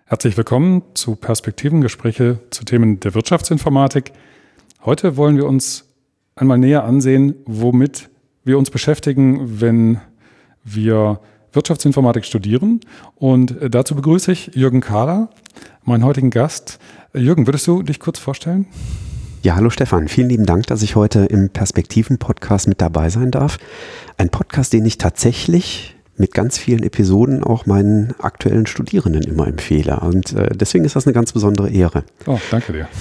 Herzlich willkommen zu Perspektivengespräche zu Themen der Wirtschaftsinformatik. Heute wollen wir uns einmal näher ansehen, womit wir uns beschäftigen, wenn wir Wirtschaftsinformatik studieren. Und dazu begrüße ich Jürgen Kahler, meinen heutigen Gast. Jürgen, würdest du dich kurz vorstellen? Ja, hallo Stefan. Vielen lieben Dank, dass ich heute im Perspektiven-Podcast mit dabei sein darf. Ein Podcast, den ich tatsächlich mit ganz vielen Episoden auch meinen aktuellen Studierenden immer empfehle. Und deswegen ist das eine ganz besondere Ehre. Oh, danke dir.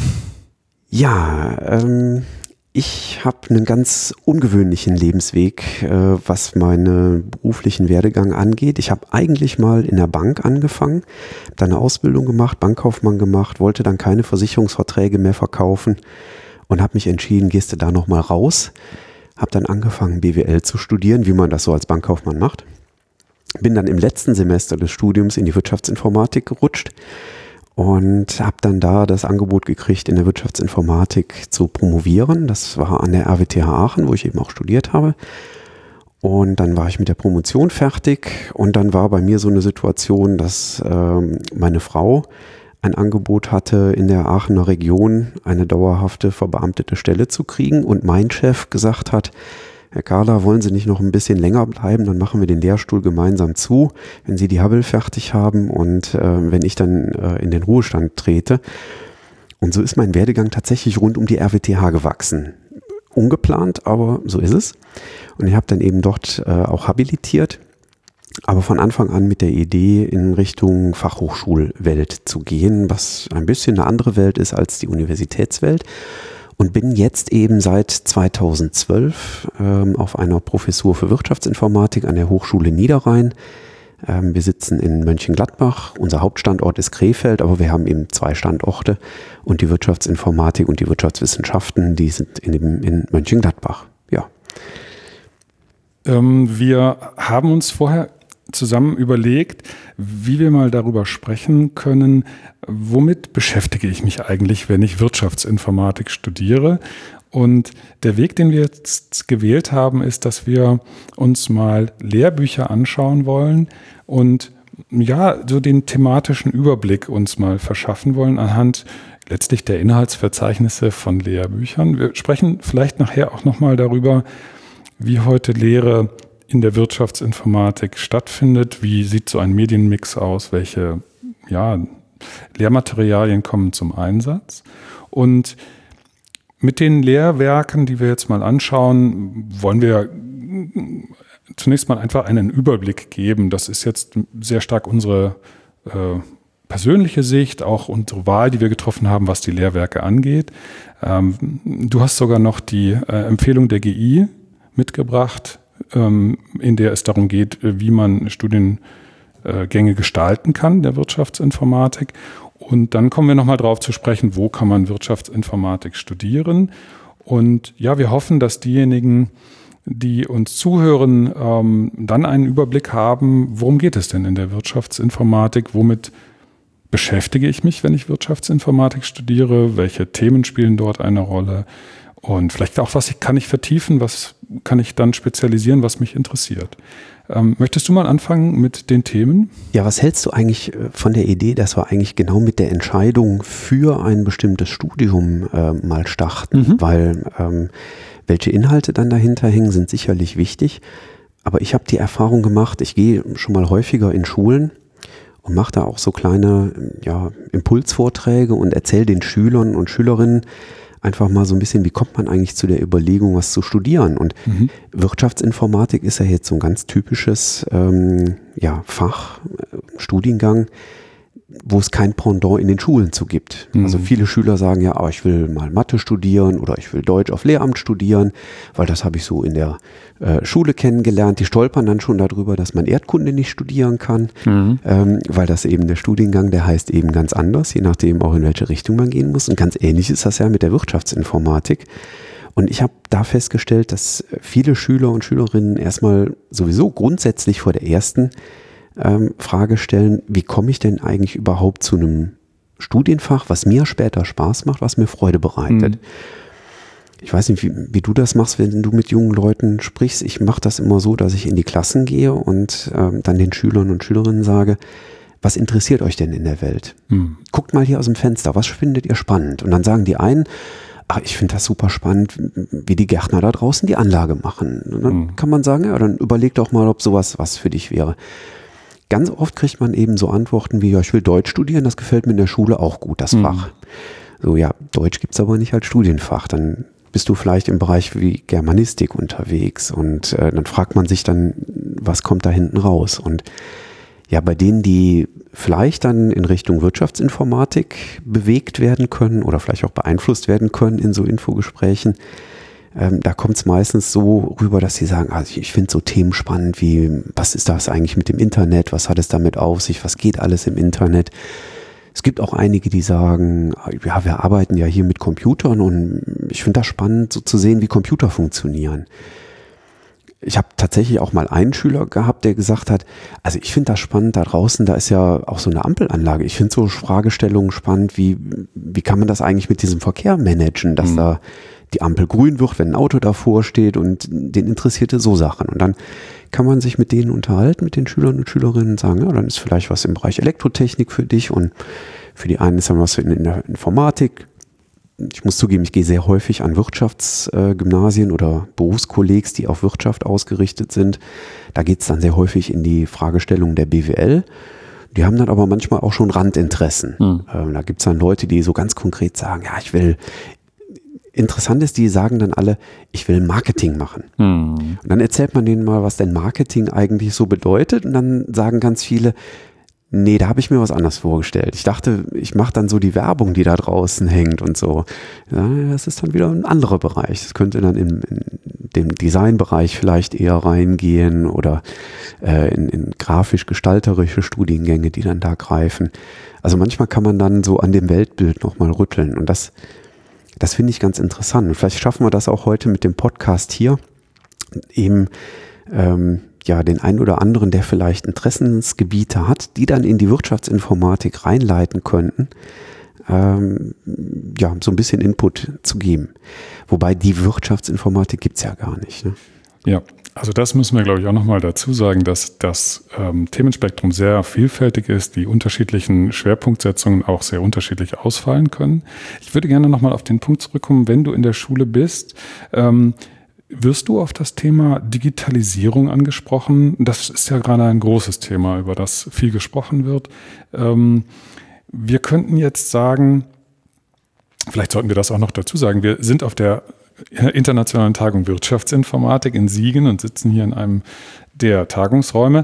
Ja, ich habe einen ganz ungewöhnlichen Lebensweg, was meinen beruflichen Werdegang angeht. Ich habe eigentlich mal in der Bank angefangen, habe dann eine Ausbildung gemacht, Bankkaufmann gemacht, wollte dann keine Versicherungsverträge mehr verkaufen und habe mich entschieden, gehst du da nochmal raus. Habe dann angefangen, BWL zu studieren, wie man das so als Bankkaufmann macht. Bin dann im letzten Semester des Studiums in die Wirtschaftsinformatik gerutscht und habe dann da das Angebot gekriegt, in der Wirtschaftsinformatik zu promovieren. Das war an der RWTH Aachen, wo ich eben auch studiert habe. Und dann war ich mit der Promotion fertig und dann war bei mir so eine Situation, dass meine Frau ein Angebot hatte, in der Aachener Region eine dauerhafte verbeamtete Stelle zu kriegen und mein Chef gesagt hat: Herr Kahler, wollen Sie nicht noch ein bisschen länger bleiben, dann machen wir den Lehrstuhl gemeinsam zu, wenn Sie die Hubble fertig haben und wenn ich dann in den Ruhestand trete. Und so ist mein Werdegang tatsächlich rund um die RWTH gewachsen. Ungeplant, aber so ist es. Und ich habe dann eben dort auch habilitiert, aber von Anfang an mit der Idee, in Richtung Fachhochschulwelt zu gehen, was ein bisschen eine andere Welt ist als die Universitätswelt. Und bin jetzt eben seit 2012 auf einer Professur für Wirtschaftsinformatik an der Hochschule Niederrhein. Wir sitzen in Mönchengladbach, unser Hauptstandort ist Krefeld, aber wir haben eben 2 Standorte und die Wirtschaftsinformatik und die Wirtschaftswissenschaften, die sind in Mönchengladbach. Ja. Wir haben uns vorher zusammen überlegt, wie wir mal darüber sprechen können, womit beschäftige ich mich eigentlich, wenn ich Wirtschaftsinformatik studiere. Und der Weg, den wir jetzt gewählt haben, ist, dass wir uns mal Lehrbücher anschauen wollen und ja, so den thematischen Überblick uns mal verschaffen wollen anhand letztlich der Inhaltsverzeichnisse von Lehrbüchern. Wir sprechen vielleicht nachher auch nochmal darüber, wie heute Lehre in der Wirtschaftsinformatik stattfindet. Wie sieht so ein Medienmix aus? Welche Lehrmaterialien kommen zum Einsatz? Und mit den Lehrwerken, die wir jetzt mal anschauen, wollen wir zunächst mal einfach einen Überblick geben. Das ist jetzt sehr stark unsere persönliche Sicht, auch unsere Wahl, die wir getroffen haben, was die Lehrwerke angeht. Du hast sogar noch die Empfehlung der GI mitgebracht, in der es darum geht, wie man Studiengänge gestalten kann, der Wirtschaftsinformatik. Und dann kommen wir nochmal drauf zu sprechen, wo kann man Wirtschaftsinformatik studieren. Und ja, wir hoffen, dass diejenigen, die uns zuhören, dann einen Überblick haben, worum geht es denn in der Wirtschaftsinformatik, womit beschäftige ich mich, wenn ich Wirtschaftsinformatik studiere, welche Themen spielen dort eine Rolle. Und vielleicht auch, was kann ich vertiefen, was kann ich dann spezialisieren, was mich interessiert. Möchtest du mal anfangen mit den Themen? Ja, was hältst du eigentlich von der Idee, dass wir eigentlich genau mit der Entscheidung für ein bestimmtes Studium mal starten? Weil welche Inhalte dann dahinter hängen, sind sicherlich wichtig. Aber ich habe die Erfahrung gemacht, ich gehe schon mal häufiger in Schulen und mache da auch so kleine Impulsvorträge und erzähle den Schülern und Schülerinnen einfach mal so ein bisschen, wie kommt man eigentlich zu der Überlegung, was zu studieren? Und Wirtschaftsinformatik ist ja jetzt so ein ganz typisches Fach, Studiengang, wo es kein Pendant in den Schulen zu gibt. Also viele Schüler sagen ja, aber ich will mal Mathe studieren oder ich will Deutsch auf Lehramt studieren, weil das habe ich so in der Schule kennengelernt. Die stolpern dann schon darüber, dass man Erdkunde nicht studieren kann, weil das eben der Studiengang, der heißt eben ganz anders, je nachdem auch in welche Richtung man gehen muss. Und ganz ähnlich ist das ja mit der Wirtschaftsinformatik. Und ich habe da festgestellt, dass viele Schüler und Schülerinnen erstmal sowieso grundsätzlich vor der ersten Frage stellen, wie komme ich denn eigentlich überhaupt zu einem Studienfach, was mir später Spaß macht, was mir Freude bereitet. Ich weiß nicht, wie du das machst, wenn du mit jungen Leuten sprichst. Ich mache das immer so, dass ich in die Klassen gehe und dann den Schülern und Schülerinnen sage, was interessiert euch denn in der Welt? Guckt mal hier aus dem Fenster, was findet ihr spannend? Und dann sagen die einen, ich finde das super spannend, wie die Gärtner da draußen die Anlage machen. Und dann kann man sagen, ja, dann überleg doch mal, ob sowas was für dich wäre. Ganz oft kriegt man eben so Antworten wie, ja, ich will Deutsch studieren, das gefällt mir in der Schule auch gut, das Fach. So, ja, Deutsch gibt's aber nicht als Studienfach, dann bist du vielleicht im Bereich wie Germanistik unterwegs und dann fragt man sich dann, was kommt da hinten raus? Und ja, bei denen, die vielleicht dann in Richtung Wirtschaftsinformatik bewegt werden können oder vielleicht auch beeinflusst werden können in so Infogesprächen, da kommt es meistens so rüber, dass sie sagen, also ich finde so Themen spannend wie, was ist das eigentlich mit dem Internet, was hat es damit auf sich, was geht alles im Internet. Es gibt auch einige, die sagen, ja, wir arbeiten ja hier mit Computern und ich finde das spannend, so zu sehen, wie Computer funktionieren. Ich habe tatsächlich auch mal einen Schüler gehabt, der gesagt hat, also ich finde das spannend, da draußen, da ist ja auch so eine Ampelanlage. Ich finde so Fragestellungen spannend, wie kann man das eigentlich mit diesem Verkehr managen, dass da die Ampel grün wird, wenn ein Auto davor steht und den interessierte so Sachen. Und dann kann man sich mit denen unterhalten, mit den Schülern und Schülerinnen und sagen, ja, dann ist vielleicht was im Bereich Elektrotechnik für dich und für die einen ist dann was in der Informatik. Ich muss zugeben, ich gehe sehr häufig an Wirtschaftsgymnasien oder Berufskollegs, die auf Wirtschaft ausgerichtet sind. Da geht es dann sehr häufig in die Fragestellung der BWL. Die haben dann aber manchmal auch schon Randinteressen. Da gibt es dann Leute, die so ganz konkret sagen, ja, interessant ist, die sagen dann alle, ich will Marketing machen. Und dann erzählt man denen mal, was denn Marketing eigentlich so bedeutet und dann sagen ganz viele, nee, da habe ich mir was anderes vorgestellt. Ich dachte, ich mache dann so die Werbung, die da draußen hängt und so. Ja, das ist dann wieder ein anderer Bereich. Das könnte dann in dem Designbereich vielleicht eher reingehen oder in grafisch-gestalterische Studiengänge, die dann da greifen. Also manchmal kann man dann so an dem Weltbild nochmal rütteln und das finde ich ganz interessant. Und vielleicht schaffen wir das auch heute mit dem Podcast hier, eben den einen oder anderen, der vielleicht Interessensgebiete hat, die dann in die Wirtschaftsinformatik reinleiten könnten, so ein bisschen Input zu geben. Wobei die Wirtschaftsinformatik gibt's ja gar nicht. Ne? Ja, also das müssen wir, glaube ich, auch nochmal dazu sagen, dass das Themenspektrum sehr vielfältig ist, die unterschiedlichen Schwerpunktsetzungen auch sehr unterschiedlich ausfallen können. Ich würde gerne nochmal auf den Punkt zurückkommen, wenn du in der Schule bist, wirst du auf das Thema Digitalisierung angesprochen? Das ist ja gerade ein großes Thema, über das viel gesprochen wird. Wir könnten jetzt sagen, vielleicht sollten wir das auch noch dazu sagen, wir sind auf der Internationalen Tagung Wirtschaftsinformatik in Siegen und sitzen hier in einem der Tagungsräume.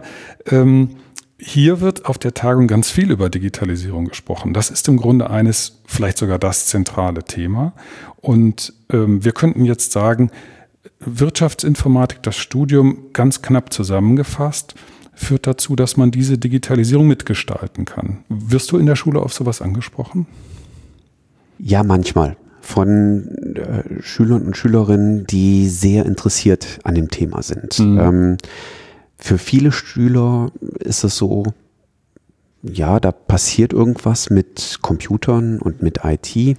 Hier wird auf der Tagung ganz viel über Digitalisierung gesprochen. Das ist im Grunde vielleicht sogar das zentrale Thema. Und wir könnten jetzt sagen, Wirtschaftsinformatik, das Studium ganz knapp zusammengefasst, führt dazu, dass man diese Digitalisierung mitgestalten kann. Wirst du in der Schule auf sowas angesprochen? Ja, manchmal. Von Schülern und Schülerinnen, die sehr interessiert an dem Thema sind. Für viele Schüler ist es so, ja, da passiert irgendwas mit Computern und mit IT.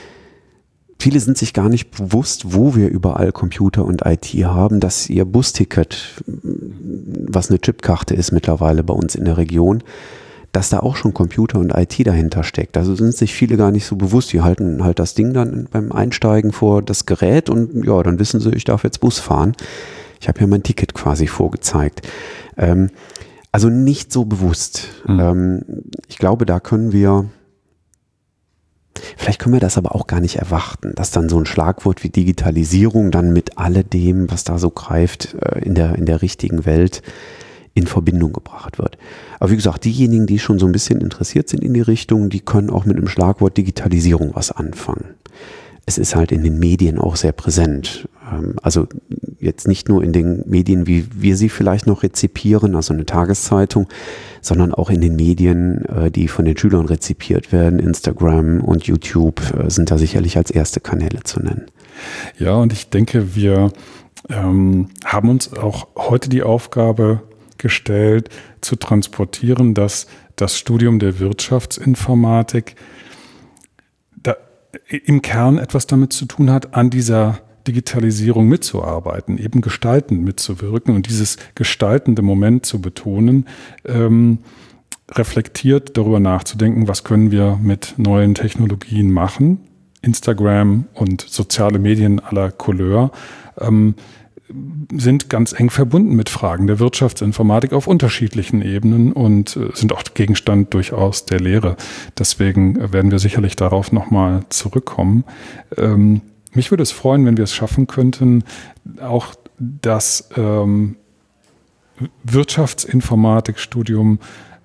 Viele sind sich gar nicht bewusst, wo wir überall Computer und IT haben, dass ihr Busticket, was eine Chipkarte ist mittlerweile bei uns in der Region, dass da auch schon Computer und IT dahinter steckt. Also sind sich viele gar nicht so bewusst. Die halten halt das Ding dann beim Einsteigen vor das Gerät und ja, dann wissen sie, ich darf jetzt Bus fahren. Ich habe ja mein Ticket quasi vorgezeigt. Also nicht so bewusst. Ich glaube, da vielleicht können wir das aber auch gar nicht erwarten, dass dann so ein Schlagwort wie Digitalisierung dann mit alledem, was da so greift, in der richtigen Welt in Verbindung gebracht wird. Aber wie gesagt, diejenigen, die schon so ein bisschen interessiert sind in die Richtung, die können auch mit dem Schlagwort Digitalisierung was anfangen. Es ist halt in den Medien auch sehr präsent. Also jetzt nicht nur in den Medien, wie wir sie vielleicht noch rezipieren, also eine Tageszeitung, sondern auch in den Medien, die von den Schülern rezipiert werden. Instagram und YouTube sind da sicherlich als erste Kanäle zu nennen. Ja, und ich denke, wir haben uns auch heute die Aufgabe gestellt, zu transportieren, dass das Studium der Wirtschaftsinformatik im Kern etwas damit zu tun hat, an dieser Digitalisierung mitzuarbeiten, eben gestaltend mitzuwirken und dieses gestaltende Moment zu betonen. reflektiert darüber nachzudenken, was können wir mit neuen Technologien machen. Instagram und soziale Medien aller Couleur sind ganz eng verbunden mit Fragen der Wirtschaftsinformatik auf unterschiedlichen Ebenen und sind auch Gegenstand durchaus der Lehre. Deswegen werden wir sicherlich darauf nochmal zurückkommen. Mich würde es freuen, wenn wir es schaffen könnten, auch das Wirtschaftsinformatikstudium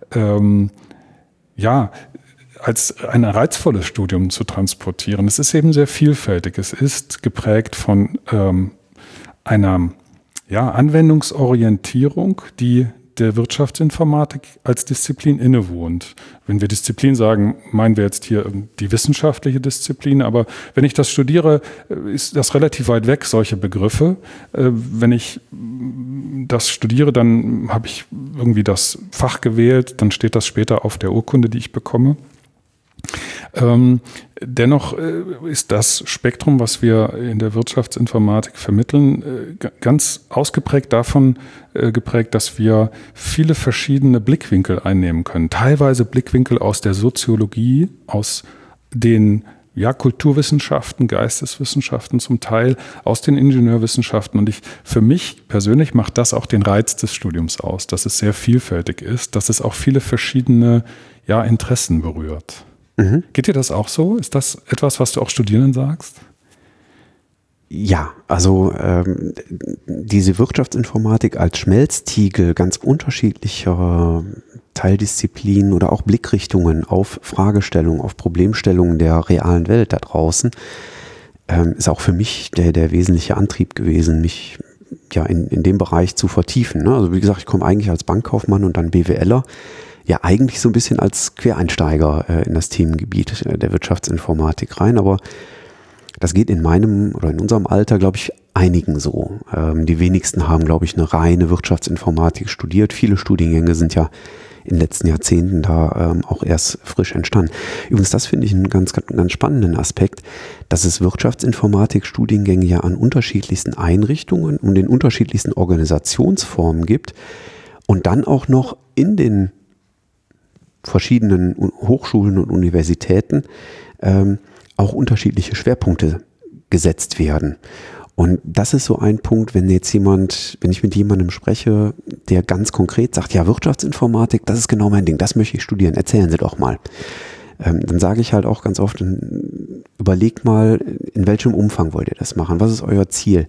als ein reizvolles Studium zu transportieren. Es ist eben sehr vielfältig. Es ist geprägt von einer Anwendungsorientierung, die der Wirtschaftsinformatik als Disziplin innewohnt. Wenn wir Disziplin sagen, meinen wir jetzt hier die wissenschaftliche Disziplin, aber wenn ich das studiere, ist das relativ weit weg, solche Begriffe. Wenn ich das studiere, dann habe ich irgendwie das Fach gewählt, dann steht das später auf der Urkunde, die ich bekomme. Dennoch ist das Spektrum, was wir in der Wirtschaftsinformatik vermitteln, ganz ausgeprägt davon geprägt, dass wir viele verschiedene Blickwinkel einnehmen können. Teilweise Blickwinkel aus der Soziologie, aus den Kulturwissenschaften, Geisteswissenschaften, zum Teil aus den Ingenieurwissenschaften. Und für mich persönlich macht das auch den Reiz des Studiums aus, dass es sehr vielfältig ist, dass es auch viele verschiedene Interessen berührt. Mhm. Geht dir das auch so? Ist das etwas, was du auch Studierenden sagst? Ja, also diese Wirtschaftsinformatik als Schmelztiegel ganz unterschiedlicher Teildisziplinen oder auch Blickrichtungen auf Fragestellungen, auf Problemstellungen der realen Welt da draußen, ist auch für mich der wesentliche Antrieb gewesen, mich in dem Bereich zu vertiefen. Ne? Also wie gesagt, ich komme eigentlich als Bankkaufmann und dann BWLer, eigentlich so ein bisschen als Quereinsteiger in das Themengebiet der Wirtschaftsinformatik rein, aber das geht in meinem oder in unserem Alter, glaube ich, einigen so. Die wenigsten haben, glaube ich, eine reine Wirtschaftsinformatik studiert. Viele Studiengänge sind ja in den letzten Jahrzehnten da auch erst frisch entstanden. Übrigens, das finde ich einen ganz, ganz spannenden Aspekt, dass es Wirtschaftsinformatik-Studiengänge ja an unterschiedlichsten Einrichtungen und in unterschiedlichsten Organisationsformen gibt und dann auch noch in den verschiedenen Hochschulen und Universitäten auch unterschiedliche Schwerpunkte gesetzt werden. Und das ist so ein Punkt, wenn ich mit jemandem spreche, der ganz konkret sagt, ja, Wirtschaftsinformatik, das ist genau mein Ding, das möchte ich studieren, erzählen Sie doch mal. Dann sage ich halt auch ganz oft, überlegt mal, in welchem Umfang wollt ihr das machen, was ist euer Ziel?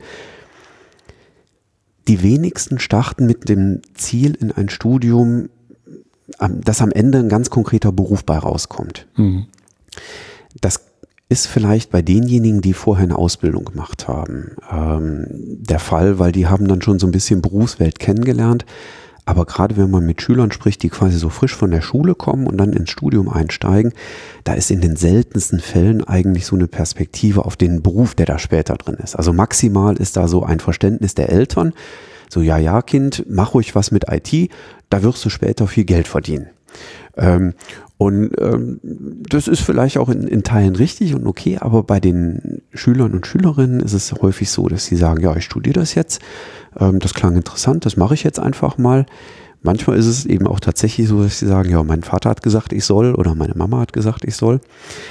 Die wenigsten starten mit dem Ziel in ein Studium, dass am Ende ein ganz konkreter Beruf bei rauskommt. Mhm. Das ist vielleicht bei denjenigen, die vorher eine Ausbildung gemacht haben, der Fall, weil die haben dann schon so ein bisschen Berufswelt kennengelernt. Aber gerade wenn man mit Schülern spricht, die quasi so frisch von der Schule kommen und dann ins Studium einsteigen, da ist in den seltensten Fällen eigentlich so eine Perspektive auf den Beruf, der da später drin ist. Also maximal ist da so ein Verständnis der Eltern, so ja, Kind, mach ruhig was mit IT, da wirst du später viel Geld verdienen. Das ist vielleicht auch in Teilen richtig und okay, aber bei den Schülern und Schülerinnen ist es häufig so, dass sie sagen, ja, ich studiere das jetzt, das klang interessant, das mache ich jetzt einfach mal. Manchmal ist es eben auch tatsächlich so, dass sie sagen, ja, mein Vater hat gesagt, ich soll oder meine Mama hat gesagt, ich soll.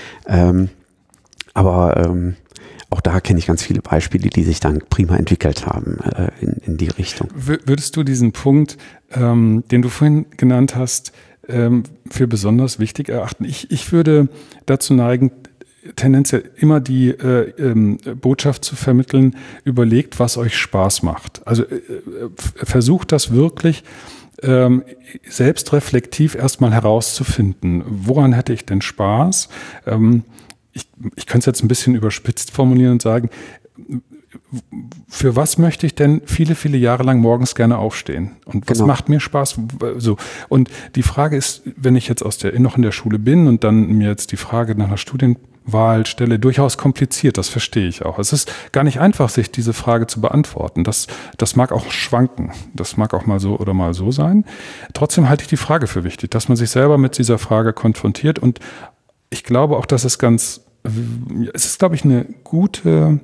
Auch da kenne ich ganz viele Beispiele, die sich dann prima entwickelt haben in die Richtung. Würdest du diesen Punkt, den du vorhin genannt hast, für besonders wichtig erachten? Ich würde dazu neigen, tendenziell immer die Botschaft zu vermitteln, überlegt, was euch Spaß macht. Also versucht das wirklich selbstreflektiv erstmal herauszufinden. Woran hätte ich denn Spaß? Ich könnte es jetzt ein bisschen überspitzt formulieren und sagen, für was möchte ich denn viele, viele Jahre lang morgens gerne aufstehen? Und was macht mir Spaß? So. Und die Frage ist, wenn ich jetzt noch in der Schule bin und dann mir jetzt die Frage nach einer Studienwahl stelle, durchaus kompliziert, das verstehe ich auch. Es ist gar nicht einfach, sich diese Frage zu beantworten. Das mag auch schwanken. Das mag auch mal so oder mal so sein. Trotzdem halte ich die Frage für wichtig, dass man sich selber mit dieser Frage konfrontiert. Und ich glaube auch, dass es ist, glaube ich, eine gute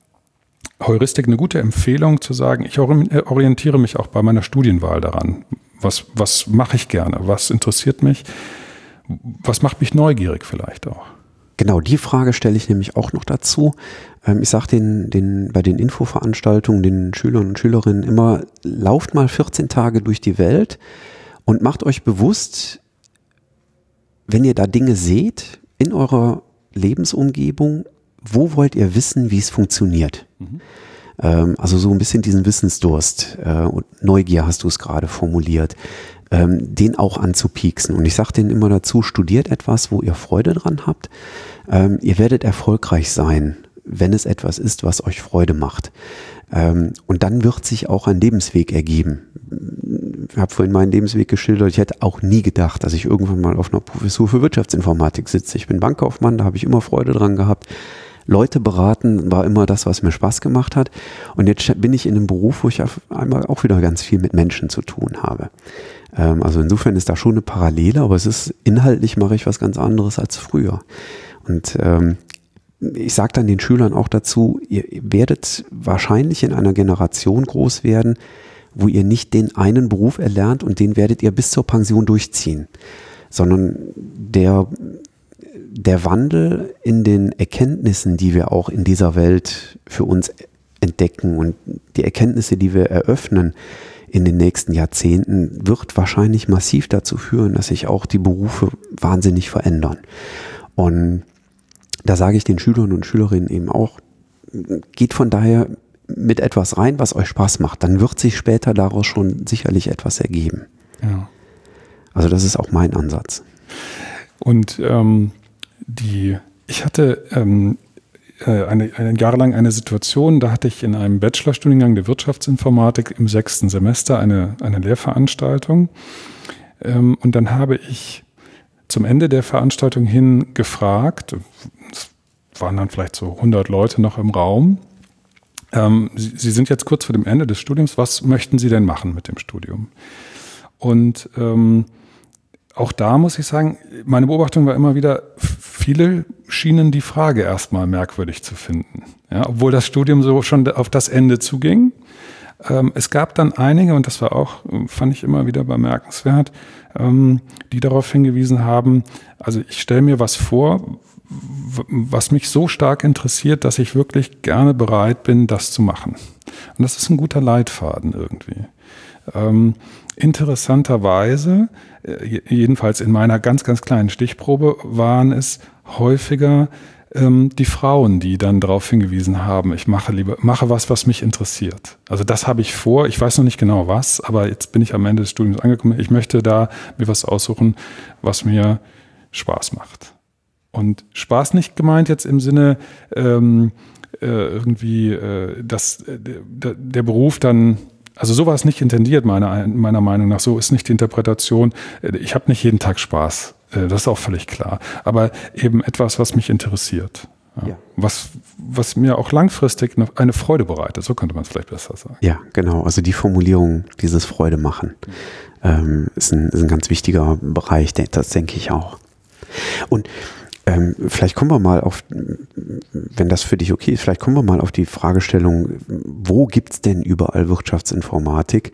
Heuristik, eine gute Empfehlung zu sagen, ich orientiere mich auch bei meiner Studienwahl daran. Was mache ich gerne? Was interessiert mich? Was macht mich neugierig vielleicht auch? Genau, die Frage stelle ich nämlich auch noch dazu. Ich sage bei den Infoveranstaltungen den Schülern und Schülerinnen immer, lauft mal 14 Tage durch die Welt und macht euch bewusst, wenn ihr da Dinge seht in eurer Lebensumgebung, wo wollt ihr wissen, wie es funktioniert? Also so ein bisschen diesen Wissensdurst und Neugier hast du es gerade formuliert, den auch anzupieksen. Und ich sage denen immer dazu, studiert etwas, wo ihr Freude dran habt. Ihr werdet erfolgreich sein, wenn es etwas ist, was euch Freude macht. Und dann wird sich auch ein Lebensweg ergeben. Ich habe vorhin meinen Lebensweg geschildert. Ich hätte auch nie gedacht, dass ich irgendwann mal auf einer Professur für Wirtschaftsinformatik sitze. Ich bin Bankkaufmann, da habe ich immer Freude dran gehabt. Leute beraten war immer das, was mir Spaß gemacht hat. Und jetzt bin ich in einem Beruf, wo ich auf einmal auch wieder ganz viel mit Menschen zu tun habe. Also insofern ist da schon eine Parallele, aber es ist inhaltlich mache ich was ganz anderes als früher. Und ich sage dann den Schülern auch dazu, ihr werdet wahrscheinlich in einer Generation groß werden, wo ihr nicht den einen Beruf erlernt und den werdet ihr bis zur Pension durchziehen, sondern der Wandel in den Erkenntnissen, die wir auch in dieser Welt für uns entdecken und die Erkenntnisse, die wir eröffnen in den nächsten Jahrzehnten, wird wahrscheinlich massiv dazu führen, dass sich auch die Berufe wahnsinnig verändern. Und da sage ich den Schülern und Schülerinnen eben auch, geht von daher mit etwas rein, was euch Spaß macht. Dann wird sich später daraus schon sicherlich etwas ergeben. Ja. Also das ist auch mein Ansatz. Und ich hatte ein Jahr lang eine Situation, da hatte ich in einem Bachelorstudiengang der Wirtschaftsinformatik im 6. Semester eine Lehrveranstaltung. Und dann habe ich zum Ende der Veranstaltung hin gefragt, es waren dann vielleicht so 100 Leute noch im Raum, Sie sind jetzt kurz vor dem Ende des Studiums, was möchten Sie denn machen mit dem Studium? Und auch da muss ich sagen, meine Beobachtung war immer wieder, viele schienen die Frage erstmal merkwürdig zu finden, ja, obwohl das Studium so schon auf das Ende zuging. Es gab dann einige, und das war auch, fand ich immer wieder bemerkenswert, die darauf hingewiesen haben, also ich stelle mir was vor, was mich so stark interessiert, dass ich wirklich gerne bereit bin, das zu machen. Und das ist ein guter Leitfaden irgendwie. Interessanterweise, jedenfalls in meiner ganz, ganz kleinen Stichprobe, waren es häufiger die Frauen, die dann darauf hingewiesen haben, ich mache was mich interessiert. Also das habe ich vor, ich weiß noch nicht genau was, aber jetzt bin ich am Ende des Studiums angekommen, ich möchte da mir was aussuchen, was mir Spaß macht. Und Spaß nicht gemeint jetzt im Sinne dass der Beruf dann, also so war es nicht intendiert, meiner Meinung nach, so ist nicht die Interpretation. Ich habe nicht jeden Tag Spaß, das ist auch völlig klar. Aber eben etwas, was mich interessiert. Ja. Was mir auch langfristig eine Freude bereitet, so könnte man es vielleicht besser sagen. Ja, genau. Also die Formulierung, dieses Freude machen, ist ein ganz wichtiger Bereich, das denke ich auch. Und vielleicht kommen wir mal auf, wenn das für dich okay ist, vielleicht kommen wir mal auf die Fragestellung, wo gibt es denn überall Wirtschaftsinformatik?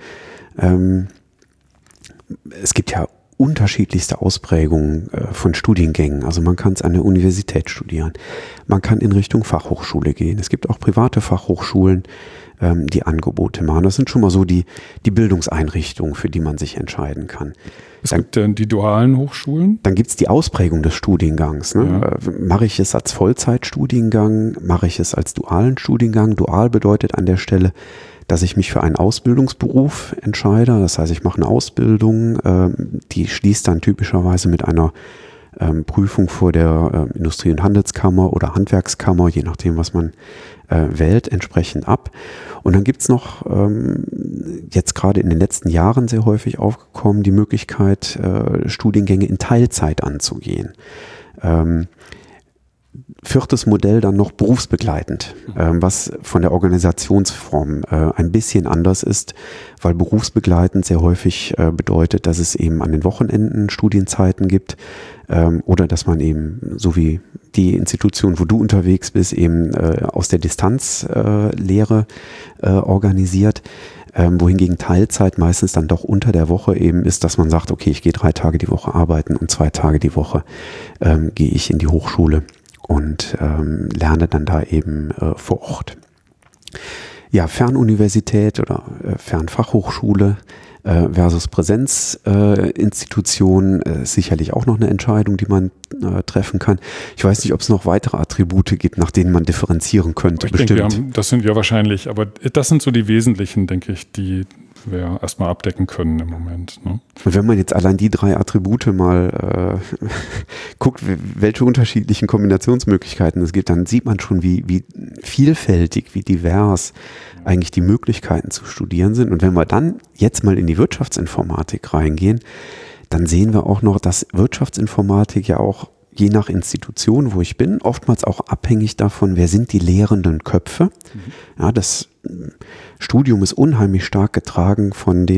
Es gibt ja unterschiedlichste Ausprägungen von Studiengängen. Also man kann es an der Universität studieren, man kann in Richtung Fachhochschule gehen. Es gibt auch private Fachhochschulen, die Angebote machen. Das sind schon mal so die Bildungseinrichtungen, für die man sich entscheiden kann. Es gibt die dualen Hochschulen. Dann gibt es die Ausprägung des Studiengangs. Ne? Ja. Mache ich es als Vollzeitstudiengang? Mache ich es als dualen Studiengang? Dual bedeutet an der Stelle, dass ich mich für einen Ausbildungsberuf entscheide. Das heißt, ich mache eine Ausbildung, die schließt dann typischerweise mit einer Prüfung vor der Industrie- und Handelskammer oder Handwerkskammer, je nachdem, was man wählt, entsprechend ab. Und dann gibt es noch, jetzt gerade in den letzten Jahren sehr häufig aufgekommen, die Möglichkeit, Studiengänge in Teilzeit anzugehen. Viertes Modell dann noch berufsbegleitend, was von der Organisationsform ein bisschen anders ist, weil berufsbegleitend sehr häufig bedeutet, dass es eben an den Wochenenden Studienzeiten gibt oder dass man eben, so wie die Institution, wo du unterwegs bist, eben aus der Distanz Lehre organisiert. wohingegen Teilzeit meistens dann doch unter der Woche eben ist, dass man sagt, okay, ich gehe 3 Tage die Woche arbeiten und 2 Tage die Woche gehe ich in die Hochschule und lerne dann da eben vor Ort. Ja, Fernuniversität oder Fernfachhochschule versus Präsenzinstitution ist sicherlich auch noch eine Entscheidung, die man treffen kann. Ich weiß nicht, ob es noch weitere Attribute gibt, nach denen man differenzieren könnte. Ich denke, das sind ja wahrscheinlich, aber das sind so die wesentlichen, denke ich, die wir erstmal abdecken können im Moment. Ne? Und wenn man jetzt allein die 3 Attribute mal guckt, welche unterschiedlichen Kombinationsmöglichkeiten es gibt, dann sieht man schon, wie vielfältig, wie divers eigentlich die Möglichkeiten zu studieren sind. Und wenn wir dann jetzt mal in die Wirtschaftsinformatik reingehen, dann sehen wir auch noch, dass Wirtschaftsinformatik ja auch je nach Institution, wo ich bin, oftmals auch abhängig davon, wer sind die lehrenden Köpfe. Ja, das Studium ist unheimlich stark getragen von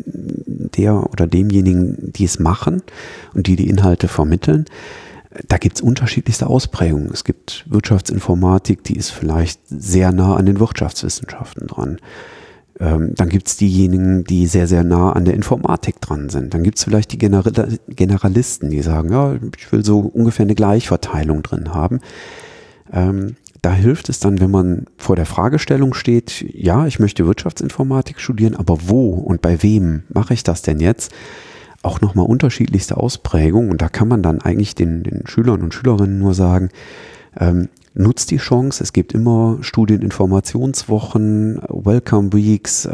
der oder demjenigen, die es machen und die Inhalte vermitteln. Da gibt es unterschiedlichste Ausprägungen. Es gibt Wirtschaftsinformatik, die ist vielleicht sehr nah an den Wirtschaftswissenschaften dran. Dann gibt es diejenigen, die sehr, sehr nah an der Informatik dran sind. Dann gibt es vielleicht die Generalisten, die sagen, ja, ich will so ungefähr eine Gleichverteilung drin haben. Da hilft es dann, wenn man vor der Fragestellung steht, ja, ich möchte Wirtschaftsinformatik studieren, aber wo und bei wem mache ich das denn jetzt? Auch nochmal unterschiedlichste Ausprägungen. Und da kann man dann eigentlich den Schülern und Schülerinnen nur sagen, nutzt die Chance. Es gibt immer Studieninformationswochen, Welcome Weeks,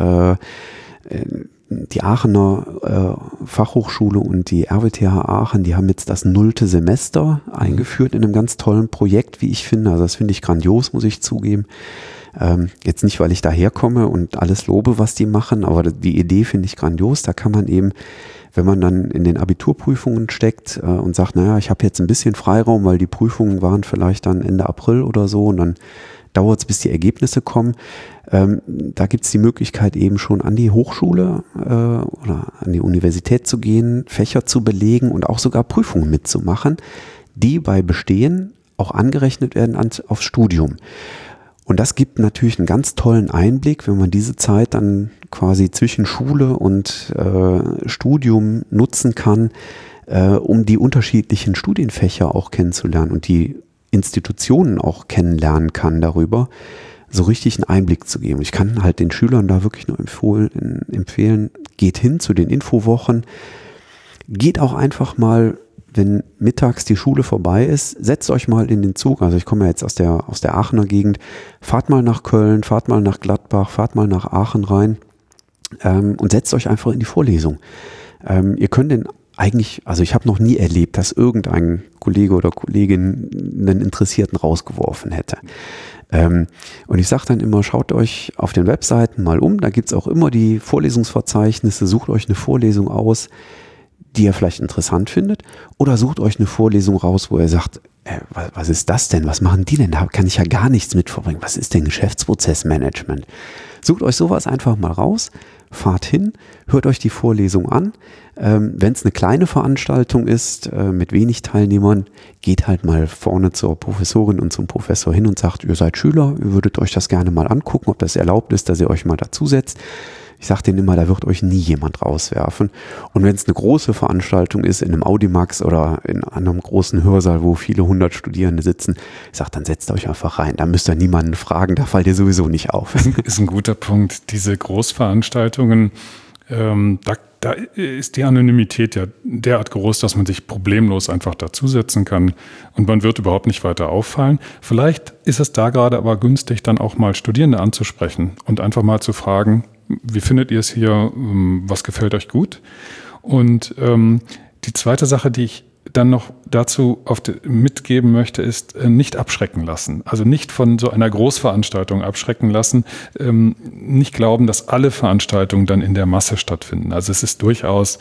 die Aachener Fachhochschule und die RWTH Aachen, die haben jetzt das 0. Semester eingeführt in einem ganz tollen Projekt, wie ich finde. Also das finde ich grandios, muss ich zugeben. Jetzt nicht, weil ich daherkomme und alles lobe, was die machen, aber die Idee finde ich grandios. Da kann man eben, wenn man dann in den Abiturprüfungen steckt und sagt, naja, ich habe jetzt ein bisschen Freiraum, weil die Prüfungen waren vielleicht dann Ende April oder so und dann dauert es, bis die Ergebnisse kommen. Da gibt es die Möglichkeit eben schon an die Hochschule oder an die Universität zu gehen, Fächer zu belegen und auch sogar Prüfungen mitzumachen, die bei Bestehen auch angerechnet werden aufs Studium. Und das gibt natürlich einen ganz tollen Einblick, wenn man diese Zeit dann quasi zwischen Schule und Studium nutzen kann, um die unterschiedlichen Studienfächer auch kennenzulernen und die Institutionen auch kennenlernen kann darüber, so richtig einen Einblick zu geben. Ich kann halt den Schülern da wirklich nur empfehlen, geht hin zu den Infowochen, geht auch einfach mal, wenn mittags die Schule vorbei ist, setzt euch mal in den Zug. Also ich komme ja jetzt aus der Aachener Gegend. Fahrt mal nach Köln, fahrt mal nach Gladbach, fahrt mal nach Aachen rein und setzt euch einfach in die Vorlesung. Ihr könnt also ich habe noch nie erlebt, dass irgendein Kollege oder Kollegin einen Interessierten rausgeworfen hätte. Und ich sage dann immer, schaut euch auf den Webseiten mal um. Da gibt es auch immer die Vorlesungsverzeichnisse. Sucht euch eine Vorlesung aus, die ihr vielleicht interessant findet, oder sucht euch eine Vorlesung raus, wo ihr sagt, was ist das denn? Was machen die denn? Da kann ich ja gar nichts mit verbringen. Was ist denn Geschäftsprozessmanagement? Sucht euch sowas einfach mal raus, fahrt hin, hört euch die Vorlesung an. Wenn es eine kleine Veranstaltung ist, mit wenig Teilnehmern, geht halt mal vorne zur Professorin und zum Professor hin und sagt, ihr seid Schüler, ihr würdet euch das gerne mal angucken, ob das erlaubt ist, dass ihr euch mal dazusetzt. Ich sage denen immer, da wird euch nie jemand rauswerfen. Und wenn es eine große Veranstaltung ist, in einem Audimax oder in einem großen Hörsaal, wo viele 100 Studierende sitzen, ich sage, dann setzt euch einfach rein. Da müsst ihr niemanden fragen, da fallt ihr sowieso nicht auf. Ist ein guter Punkt. Diese Großveranstaltungen, da ist die Anonymität ja derart groß, dass man sich problemlos einfach dazusetzen kann und man wird überhaupt nicht weiter auffallen. Vielleicht ist es da gerade aber günstig, dann auch mal Studierende anzusprechen und einfach mal zu fragen, wie findet ihr es hier, was gefällt euch gut? Und die zweite Sache, die ich dann noch dazu mitgeben möchte, ist nicht abschrecken lassen. Also nicht von so einer Großveranstaltung abschrecken lassen. Nicht glauben, dass alle Veranstaltungen dann in der Masse stattfinden. Also es ist durchaus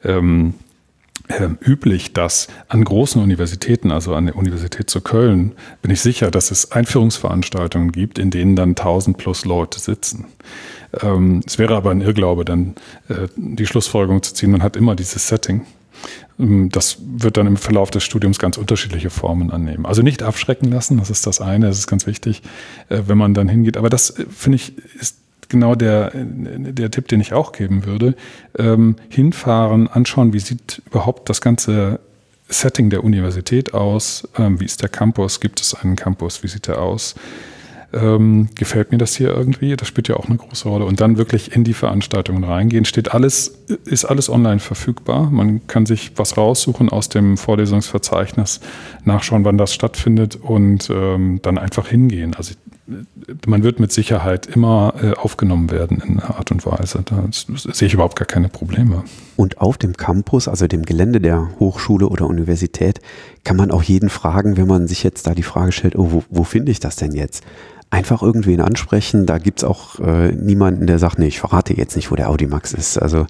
üblich, dass an großen Universitäten, also an der Universität zu Köln, bin ich sicher, dass es Einführungsveranstaltungen gibt, in denen dann 1000 plus Leute sitzen. Es wäre aber ein Irrglaube, dann die Schlussfolgerung zu ziehen, man hat immer dieses Setting. Das wird dann im Verlauf des Studiums ganz unterschiedliche Formen annehmen. Also nicht abschrecken lassen, das ist das eine, das ist ganz wichtig, wenn man dann hingeht. Aber das, finde ich, ist genau der Tipp, den ich auch geben würde. Hinfahren, anschauen, wie sieht überhaupt das ganze Setting der Universität aus? Wie ist der Campus? Gibt es einen Campus? Wie sieht der aus? Gefällt mir das hier irgendwie? Das spielt ja auch eine große Rolle. Und dann wirklich in die Veranstaltungen reingehen. Ist alles online verfügbar. Man kann sich was raussuchen aus dem Vorlesungsverzeichnis, nachschauen, wann das stattfindet und dann einfach hingehen. Also man wird mit Sicherheit immer aufgenommen werden in einer Art und Weise. Da sehe ich überhaupt gar keine Probleme. Und auf dem Campus, also dem Gelände der Hochschule oder Universität, kann man auch jeden fragen, wenn man sich jetzt da die Frage stellt, oh, wo finde ich das denn jetzt? Einfach irgendwen ansprechen, da gibt es auch niemanden, der sagt, nee, ich verrate jetzt nicht, wo der Audimax ist. Also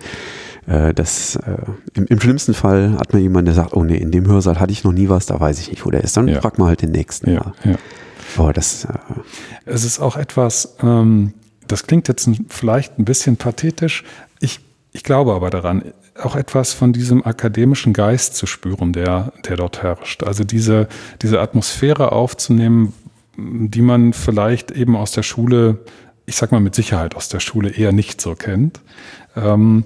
im schlimmsten Fall hat man jemanden, der sagt, oh nee, in dem Hörsaal hatte ich noch nie was, da weiß ich nicht, wo der ist. Dann fragt man halt den Nächsten. Ja. Oh, es ist auch etwas, das klingt jetzt vielleicht ein bisschen pathetisch, ich glaube aber daran, auch etwas von diesem akademischen Geist zu spüren, der dort herrscht. Also diese Atmosphäre aufzunehmen, die man vielleicht eben aus der Schule, ich sag mal mit Sicherheit aus der Schule eher nicht so kennt. Ein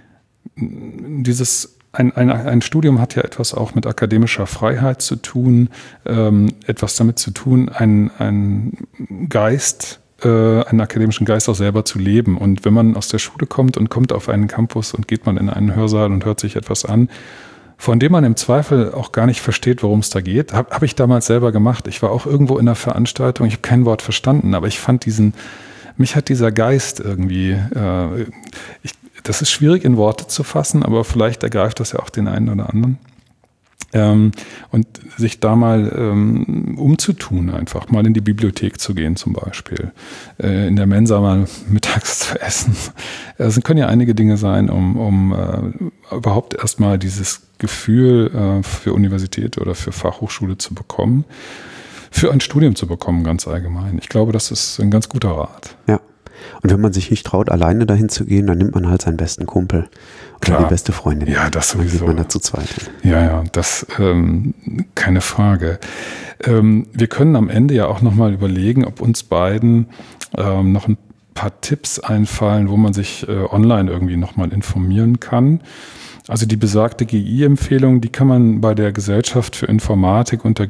Studium hat ja etwas auch mit akademischer Freiheit zu tun, etwas damit zu tun, einen akademischen Geist auch selber zu leben. Und wenn man aus der Schule kommt und kommt auf einen Campus und geht man in einen Hörsaal und hört sich etwas an, von dem man im Zweifel auch gar nicht versteht, worum es da geht, habe ich damals selber gemacht. Ich war auch irgendwo in einer Veranstaltung, ich habe kein Wort verstanden, aber ich fand mich hat dieser Geist irgendwie, das ist schwierig in Worte zu fassen, aber vielleicht ergreift das ja auch den einen oder anderen. Und sich da mal umzutun, einfach mal in die Bibliothek zu gehen zum Beispiel, in der Mensa mal mittags zu essen. Es können ja einige Dinge sein, um überhaupt erstmal dieses Gefühl für Universität oder für Fachhochschule zu bekommen, für ein Studium zu bekommen ganz allgemein. Ich glaube, das ist ein ganz guter Rat. Ja. Und wenn man sich nicht traut, alleine dahin zu gehen, dann nimmt man halt seinen besten Kumpel oder die beste Freundin. Ja, das sowieso. Dann geht man da zu zweit. Ja, das keine Frage. Wir können am Ende ja auch nochmal überlegen, ob uns beiden noch ein paar Tipps einfallen, wo man sich online irgendwie nochmal informieren kann. Also die besagte GI-Empfehlung, die kann man bei der Gesellschaft für Informatik unter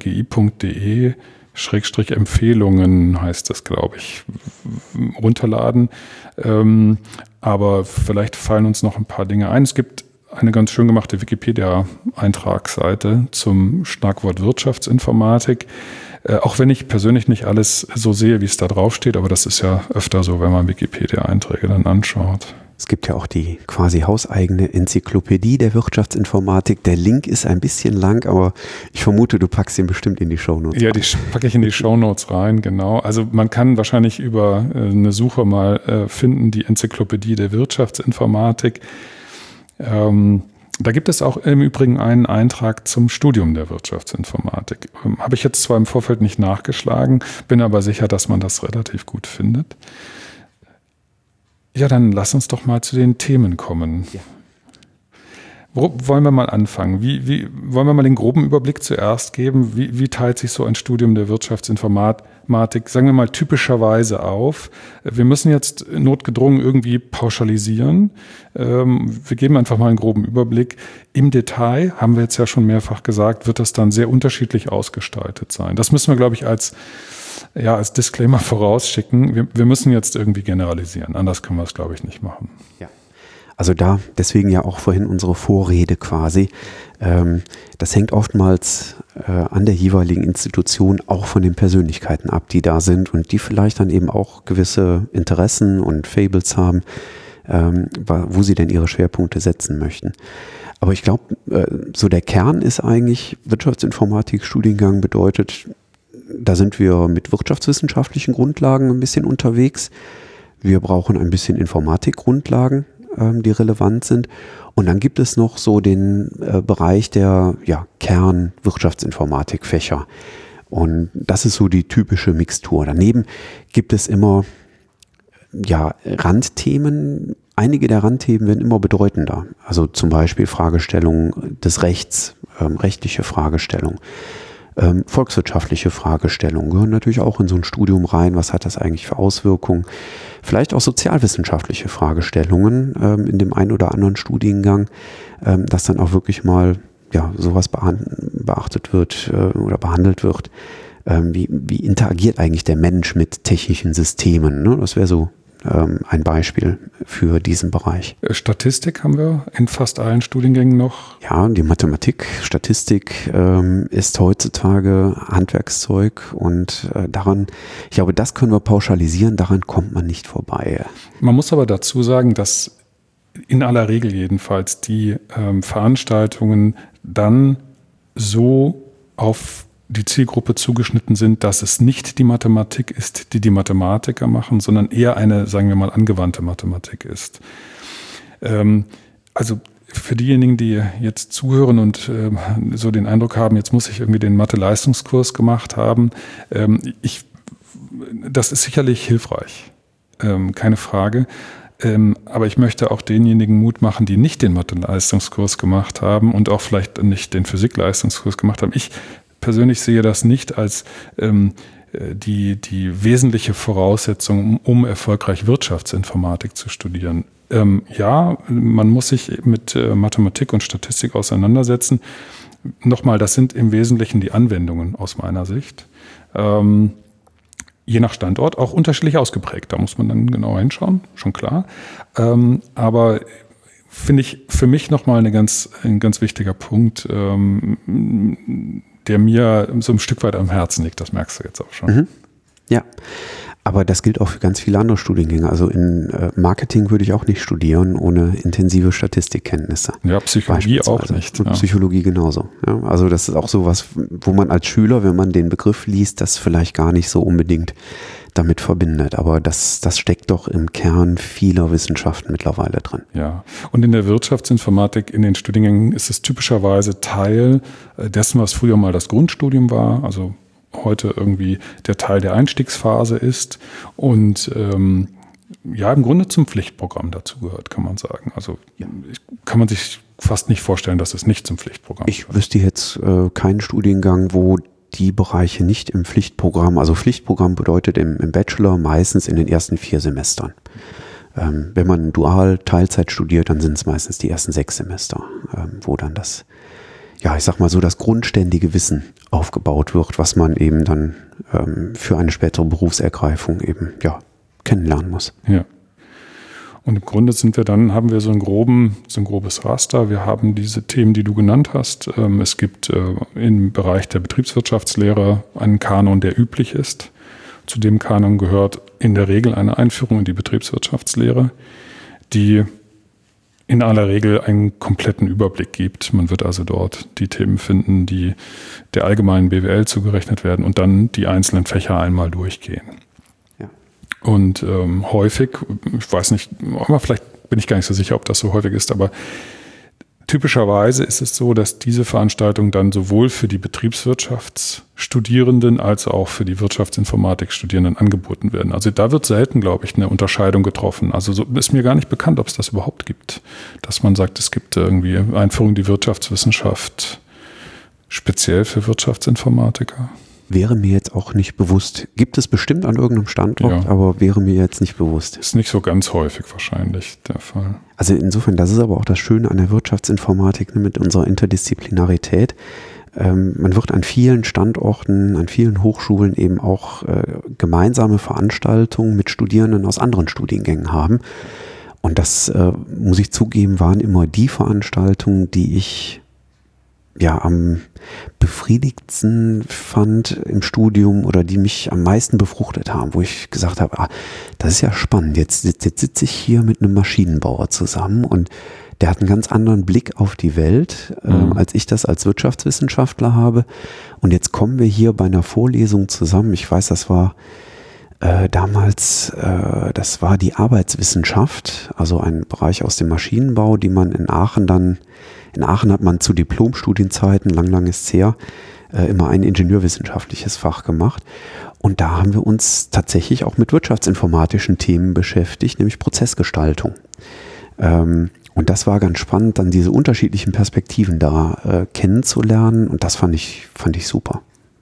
gi.de/Empfehlungen heißt das, glaube ich, runterladen. Aber vielleicht fallen uns noch ein paar Dinge ein. Es gibt eine ganz schön gemachte Wikipedia-Eintragsseite zum Schlagwort Wirtschaftsinformatik. Auch wenn ich persönlich nicht alles so sehe, wie es da drauf steht, aber das ist ja öfter so, wenn man Wikipedia-Einträge dann anschaut. Es gibt ja auch die quasi hauseigene Enzyklopädie der Wirtschaftsinformatik. Der Link ist ein bisschen lang, aber ich vermute, du packst ihn bestimmt in die Shownotes. Ja, die packe ich in die Shownotes rein, genau. Also man kann wahrscheinlich über eine Suche mal finden, die Enzyklopädie der Wirtschaftsinformatik. Da gibt es auch im Übrigen einen Eintrag zum Studium der Wirtschaftsinformatik. Habe ich jetzt zwar im Vorfeld nicht nachgeschlagen, bin aber sicher, dass man das relativ gut findet. Ja, dann lass uns doch mal zu den Themen kommen. Ja. Wo wollen wir mal anfangen? Wie wollen wir mal den groben Überblick zuerst geben? Wie teilt sich so ein Studium der Wirtschaftsinformatik, sagen wir mal, typischerweise auf? Wir müssen jetzt notgedrungen irgendwie pauschalisieren. Wir geben einfach mal einen groben Überblick. Im Detail, haben wir jetzt ja schon mehrfach gesagt, wird das dann sehr unterschiedlich ausgestaltet sein. Das müssen wir, glaube ich, als Disclaimer vorausschicken. Wir müssen jetzt irgendwie generalisieren. Anders können wir es, glaube ich, nicht machen. Ja. Also deswegen ja auch vorhin unsere Vorrede quasi. Das hängt oftmals an der jeweiligen Institution auch von den Persönlichkeiten ab, die da sind und die vielleicht dann eben auch gewisse Interessen und Fables haben, wo sie denn ihre Schwerpunkte setzen möchten. Aber ich glaube, so der Kern ist eigentlich, Wirtschaftsinformatik-Studiengang bedeutet, da sind wir mit wirtschaftswissenschaftlichen Grundlagen ein bisschen unterwegs. Wir brauchen ein bisschen Informatikgrundlagen, die relevant sind. Und dann gibt es noch so den Bereich der Kern-Wirtschaftsinformatik-Fächer. Und das ist so die typische Mixtur. Daneben gibt es immer Randthemen. Einige der Randthemen werden immer bedeutender. Also zum Beispiel Fragestellungen des Rechts, rechtliche Fragestellungen. Volkswirtschaftliche Fragestellungen gehören natürlich auch in so ein Studium rein. Was hat das eigentlich für Auswirkungen? Vielleicht auch sozialwissenschaftliche Fragestellungen in dem einen oder anderen Studiengang, dass dann auch wirklich mal sowas beachtet wird oder behandelt wird. Wie interagiert eigentlich der Mensch mit technischen Systemen? Ne? Das wäre so ein Beispiel für diesen Bereich. Statistik haben wir in fast allen Studiengängen noch. Ja, die Mathematik, Statistik ist heutzutage Handwerkszeug und ich glaube, das können wir pauschalisieren, daran kommt man nicht vorbei. Man muss aber dazu sagen, dass in aller Regel jedenfalls die Veranstaltungen dann so auf die Zielgruppe zugeschnitten sind, dass es nicht die Mathematik ist, die Mathematiker machen, sondern eher eine, sagen wir mal, angewandte Mathematik ist. Also für diejenigen, die jetzt zuhören und so den Eindruck haben, jetzt muss ich irgendwie den Mathe-Leistungskurs gemacht haben, das ist sicherlich hilfreich, keine Frage. Aber ich möchte auch denjenigen Mut machen, die nicht den Mathe-Leistungskurs gemacht haben und auch vielleicht nicht den Physik-Leistungskurs gemacht haben. Ich persönlich sehe das nicht als die wesentliche Voraussetzung, um erfolgreich Wirtschaftsinformatik zu studieren. Ja, man muss sich mit Mathematik und Statistik auseinandersetzen. Nochmal, das sind im Wesentlichen die Anwendungen aus meiner Sicht. Je nach Standort auch unterschiedlich ausgeprägt. Da muss man dann genau hinschauen, schon klar. Aber finde ich für mich nochmal ein ganz wichtiger Punkt, der mir so ein Stück weit am Herzen liegt. Das merkst du jetzt auch schon. Mhm. Ja, aber das gilt auch für ganz viele andere Studiengänge. Also in Marketing würde ich auch nicht studieren ohne intensive Statistikkenntnisse. Ja, Psychologie auch nicht. Und Psychologie genauso. Ja, also das ist auch sowas, wo man als Schüler, wenn man den Begriff liest, das vielleicht gar nicht so unbedingt damit verbindet. Aber das steckt doch im Kern vieler Wissenschaften mittlerweile drin. Ja, und in der Wirtschaftsinformatik in den Studiengängen ist es typischerweise Teil dessen, was früher mal das Grundstudium war, also heute irgendwie der Teil der Einstiegsphase ist und im Grunde zum Pflichtprogramm dazu gehört, kann man sagen. Also kann man sich fast nicht vorstellen, dass es nicht zum Pflichtprogramm gehört. Ich wüsste jetzt keinen Studiengang, wo die Bereiche nicht im Pflichtprogramm, also Pflichtprogramm bedeutet im Bachelor meistens in den ersten 4 Semestern. Wenn man dual Teilzeit studiert, dann sind es meistens die ersten 6 Semester, wo dann das grundständige Wissen aufgebaut wird, was man eben dann für eine spätere Berufsergreifung eben kennenlernen muss. Ja. Und im Grunde haben wir so ein grobes Raster. Wir haben diese Themen, die du genannt hast. Es gibt im Bereich der Betriebswirtschaftslehre einen Kanon, der üblich ist. Zu dem Kanon gehört in der Regel eine Einführung in die Betriebswirtschaftslehre, die in aller Regel einen kompletten Überblick gibt. Man wird also dort die Themen finden, die der allgemeinen BWL zugerechnet werden und dann die einzelnen Fächer einmal durchgehen. Ja. Und häufig, ich weiß nicht, aber vielleicht bin ich gar nicht so sicher, ob das so häufig ist, aber typischerweise ist es so, dass diese Veranstaltungen dann sowohl für die Betriebswirtschaftsstudierenden als auch für die Wirtschaftsinformatikstudierenden angeboten werden. Also da wird selten, glaube ich, eine Unterscheidung getroffen. Also so ist mir gar nicht bekannt, ob es das überhaupt gibt. Dass man sagt, es gibt irgendwie Einführung in die Wirtschaftswissenschaft speziell für Wirtschaftsinformatiker. Wäre mir jetzt auch nicht bewusst. Gibt es bestimmt an irgendeinem Standort, aber wäre mir jetzt nicht bewusst. Ist nicht so ganz häufig wahrscheinlich der Fall. Also insofern, das ist aber auch das Schöne an der Wirtschaftsinformatik mit unserer Interdisziplinarität. Man wird an vielen Standorten, an vielen Hochschulen eben auch gemeinsame Veranstaltungen mit Studierenden aus anderen Studiengängen haben. Und das, muss ich zugeben, waren immer die Veranstaltungen, die ich am befriedigtsten fand im Studium oder die mich am meisten befruchtet haben, wo ich gesagt habe, das ist ja spannend, jetzt sitze ich hier mit einem Maschinenbauer zusammen und der hat einen ganz anderen Blick auf die Welt, als ich das als Wirtschaftswissenschaftler habe. Und jetzt kommen wir hier bei einer Vorlesung zusammen. Ich weiß, das war damals, das war die Arbeitswissenschaft, also ein Bereich aus dem Maschinenbau, die man in Aachen hat man zu Diplomstudienzeiten, lang ist es her, immer ein ingenieurwissenschaftliches Fach gemacht. Und da haben wir uns tatsächlich auch mit wirtschaftsinformatischen Themen beschäftigt, nämlich Prozessgestaltung. Und das war ganz spannend, dann diese unterschiedlichen Perspektiven da kennenzulernen. Und das fand ich super.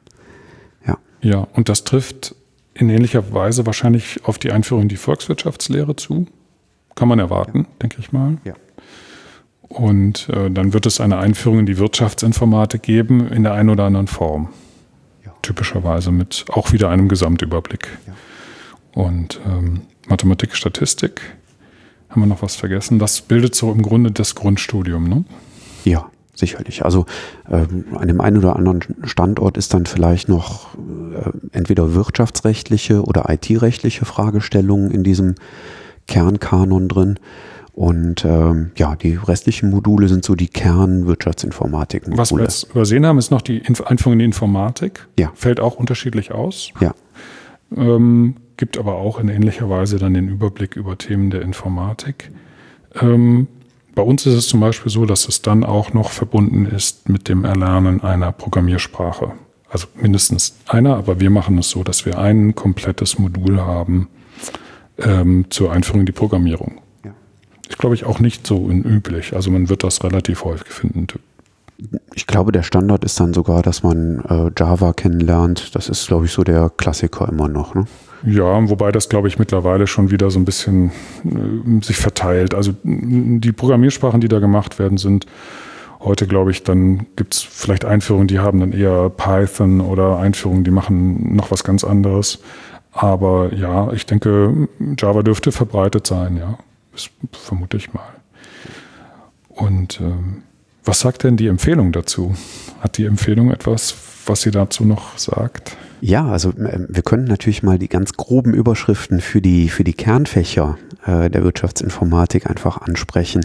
Ja, und das trifft in ähnlicher Weise wahrscheinlich auf die Einführung in die Volkswirtschaftslehre zu. Kann man erwarten, denke ich mal. Ja. Und dann wird es eine Einführung in die Wirtschaftsinformatik geben in der einen oder anderen Form. Ja. Typischerweise mit auch wieder einem Gesamtüberblick. Ja. Und Mathematik, Statistik, haben wir noch was vergessen? Das bildet so im Grunde das Grundstudium, ne? Ja, sicherlich. Also an dem einen oder anderen Standort ist dann vielleicht noch entweder wirtschaftsrechtliche oder IT-rechtliche Fragestellungen in diesem Kernkanon drin. Und die restlichen Module sind so die Kernwirtschaftsinformatik-Module. Was wir jetzt übersehen haben, ist noch die Einführung in die Informatik. Ja. Fällt auch unterschiedlich aus. Ja. Gibt aber auch in ähnlicher Weise dann den Überblick über Themen der Informatik. Bei uns ist es zum Beispiel so, dass es dann auch noch verbunden ist mit dem Erlernen einer Programmiersprache. Also mindestens einer, aber wir machen es so, dass wir ein komplettes Modul haben zur Einführung in die Programmierung. Ja. Ist, glaube ich, auch nicht so unüblich. Also man wird das relativ häufig finden. Ich glaube, der Standard ist dann sogar, dass man Java kennenlernt. Das ist, glaube ich, so der Klassiker immer noch, ne? Ja, wobei das, glaube ich, mittlerweile schon wieder so ein bisschen sich verteilt. Also die Programmiersprachen, die da gemacht werden, sind heute, glaube ich, dann gibt es vielleicht Einführungen, die haben dann eher Python oder Einführungen, die machen noch was ganz anderes. Aber ja, ich denke, Java dürfte verbreitet sein, ja. Das vermute ich mal. Und was sagt denn die Empfehlung dazu? Hat die Empfehlung etwas, was sie dazu noch sagt? Ja, also wir können natürlich mal die ganz groben Überschriften für die Kernfächer der Wirtschaftsinformatik einfach ansprechen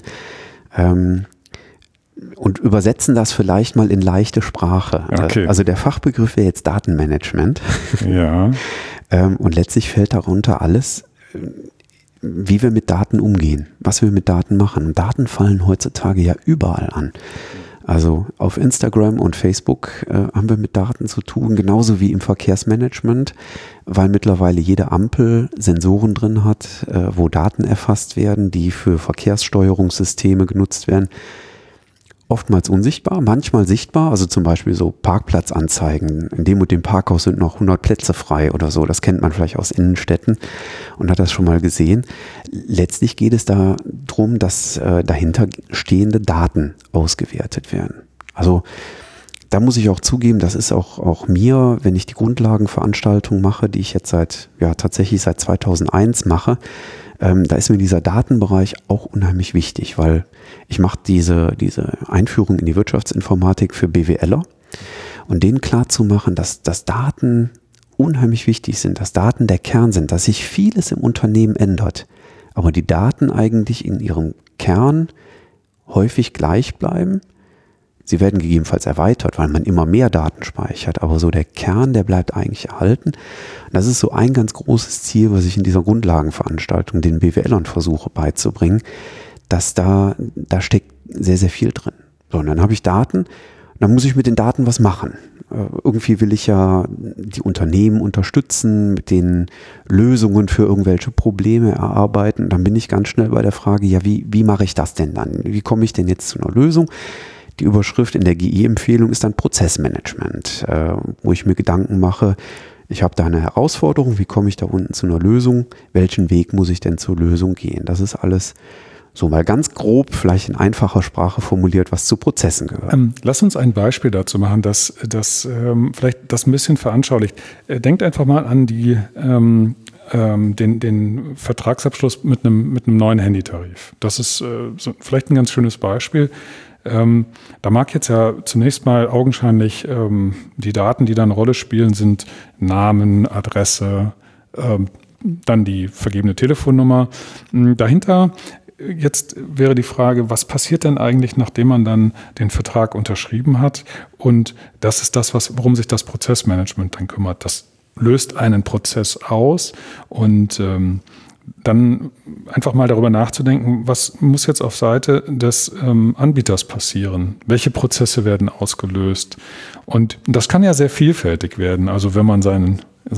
und übersetzen das vielleicht mal in leichte Sprache. Okay. Also der Fachbegriff wäre jetzt Datenmanagement. Ja. Und letztlich fällt darunter alles, wie wir mit Daten umgehen, was wir mit Daten machen. Und Daten fallen heutzutage ja überall an. Also auf Instagram und Facebook haben wir mit Daten zu tun, genauso wie im Verkehrsmanagement, weil mittlerweile jede Ampel Sensoren drin hat, wo Daten erfasst werden, die für Verkehrssteuerungssysteme genutzt werden. Oftmals unsichtbar, manchmal sichtbar, also zum Beispiel so Parkplatzanzeigen. In dem und dem Parkhaus sind noch 100 Plätze frei oder so. Das kennt man vielleicht aus Innenstädten und hat das schon mal gesehen. Letztlich geht es darum, dass dahinter stehende Daten ausgewertet werden. Also da muss ich auch zugeben, das ist auch mir, wenn ich die Grundlagenveranstaltung mache, die ich jetzt tatsächlich seit 2001 mache, da ist mir dieser Datenbereich auch unheimlich wichtig, weil ich mache diese Einführung in die Wirtschaftsinformatik für BWLer und denen klar zu machen, dass Daten unheimlich wichtig sind, dass Daten der Kern sind, dass sich vieles im Unternehmen ändert, aber die Daten eigentlich in ihrem Kern häufig gleich bleiben. Sie werden gegebenenfalls erweitert, weil man immer mehr Daten speichert, aber so der Kern, der bleibt eigentlich erhalten. Und das ist so ein ganz großes Ziel, was ich in dieser Grundlagenveranstaltung den BWLern versuche beizubringen, dass da steckt sehr, sehr viel drin. So, und dann habe ich Daten, dann muss ich mit den Daten was machen. Irgendwie will ich ja die Unternehmen unterstützen, mit den Lösungen für irgendwelche Probleme erarbeiten. Dann bin ich ganz schnell bei der Frage, ja, wie mache ich das denn dann? Wie komme ich denn jetzt zu einer Lösung? Die Überschrift in der GI-Empfehlung ist dann Prozessmanagement, wo ich mir Gedanken mache, ich habe da eine Herausforderung, wie komme ich da unten zu einer Lösung, welchen Weg muss ich denn zur Lösung gehen? Das ist alles so mal ganz grob, vielleicht in einfacher Sprache formuliert, was zu Prozessen gehört. Lass uns ein Beispiel dazu machen, das vielleicht das ein bisschen veranschaulicht. Denkt einfach mal an den Vertragsabschluss mit einem neuen Handytarif. Das ist vielleicht ein ganz schönes Beispiel. Da mag jetzt ja zunächst mal augenscheinlich die Daten, die da eine Rolle spielen, sind Namen, Adresse, dann die vergebene Telefonnummer. Dahinter jetzt wäre die Frage, was passiert denn eigentlich, nachdem man dann den Vertrag unterschrieben hat? Und das ist das, worum sich das Prozessmanagement dann kümmert. Das löst einen Prozess aus und dann einfach mal darüber nachzudenken, was muss jetzt auf Seite des Anbieters passieren? Welche Prozesse werden ausgelöst? Und das kann ja sehr vielfältig werden. Also wenn man seine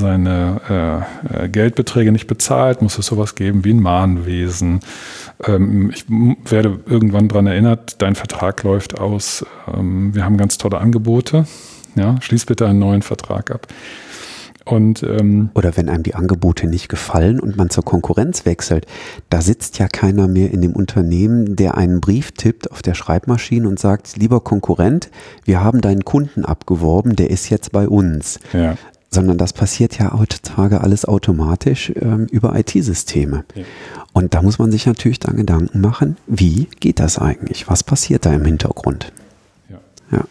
Geldbeträge nicht bezahlt, muss es sowas geben wie ein Mahnwesen. Ich werde irgendwann daran erinnert, dein Vertrag läuft aus. Wir haben ganz tolle Angebote. Ja, schließ bitte einen neuen Vertrag ab. Und, oder wenn einem die Angebote nicht gefallen und man zur Konkurrenz wechselt, da sitzt ja keiner mehr in dem Unternehmen, der einen Brief tippt auf der Schreibmaschine und sagt, lieber Konkurrent, wir haben deinen Kunden abgeworben, der ist jetzt bei uns. ja. Sondern das passiert ja heutzutage alles automatisch über IT-Systeme. Ja. Und da muss man sich natürlich dann Gedanken machen, wie geht das eigentlich? Was passiert da im Hintergrund? Ja.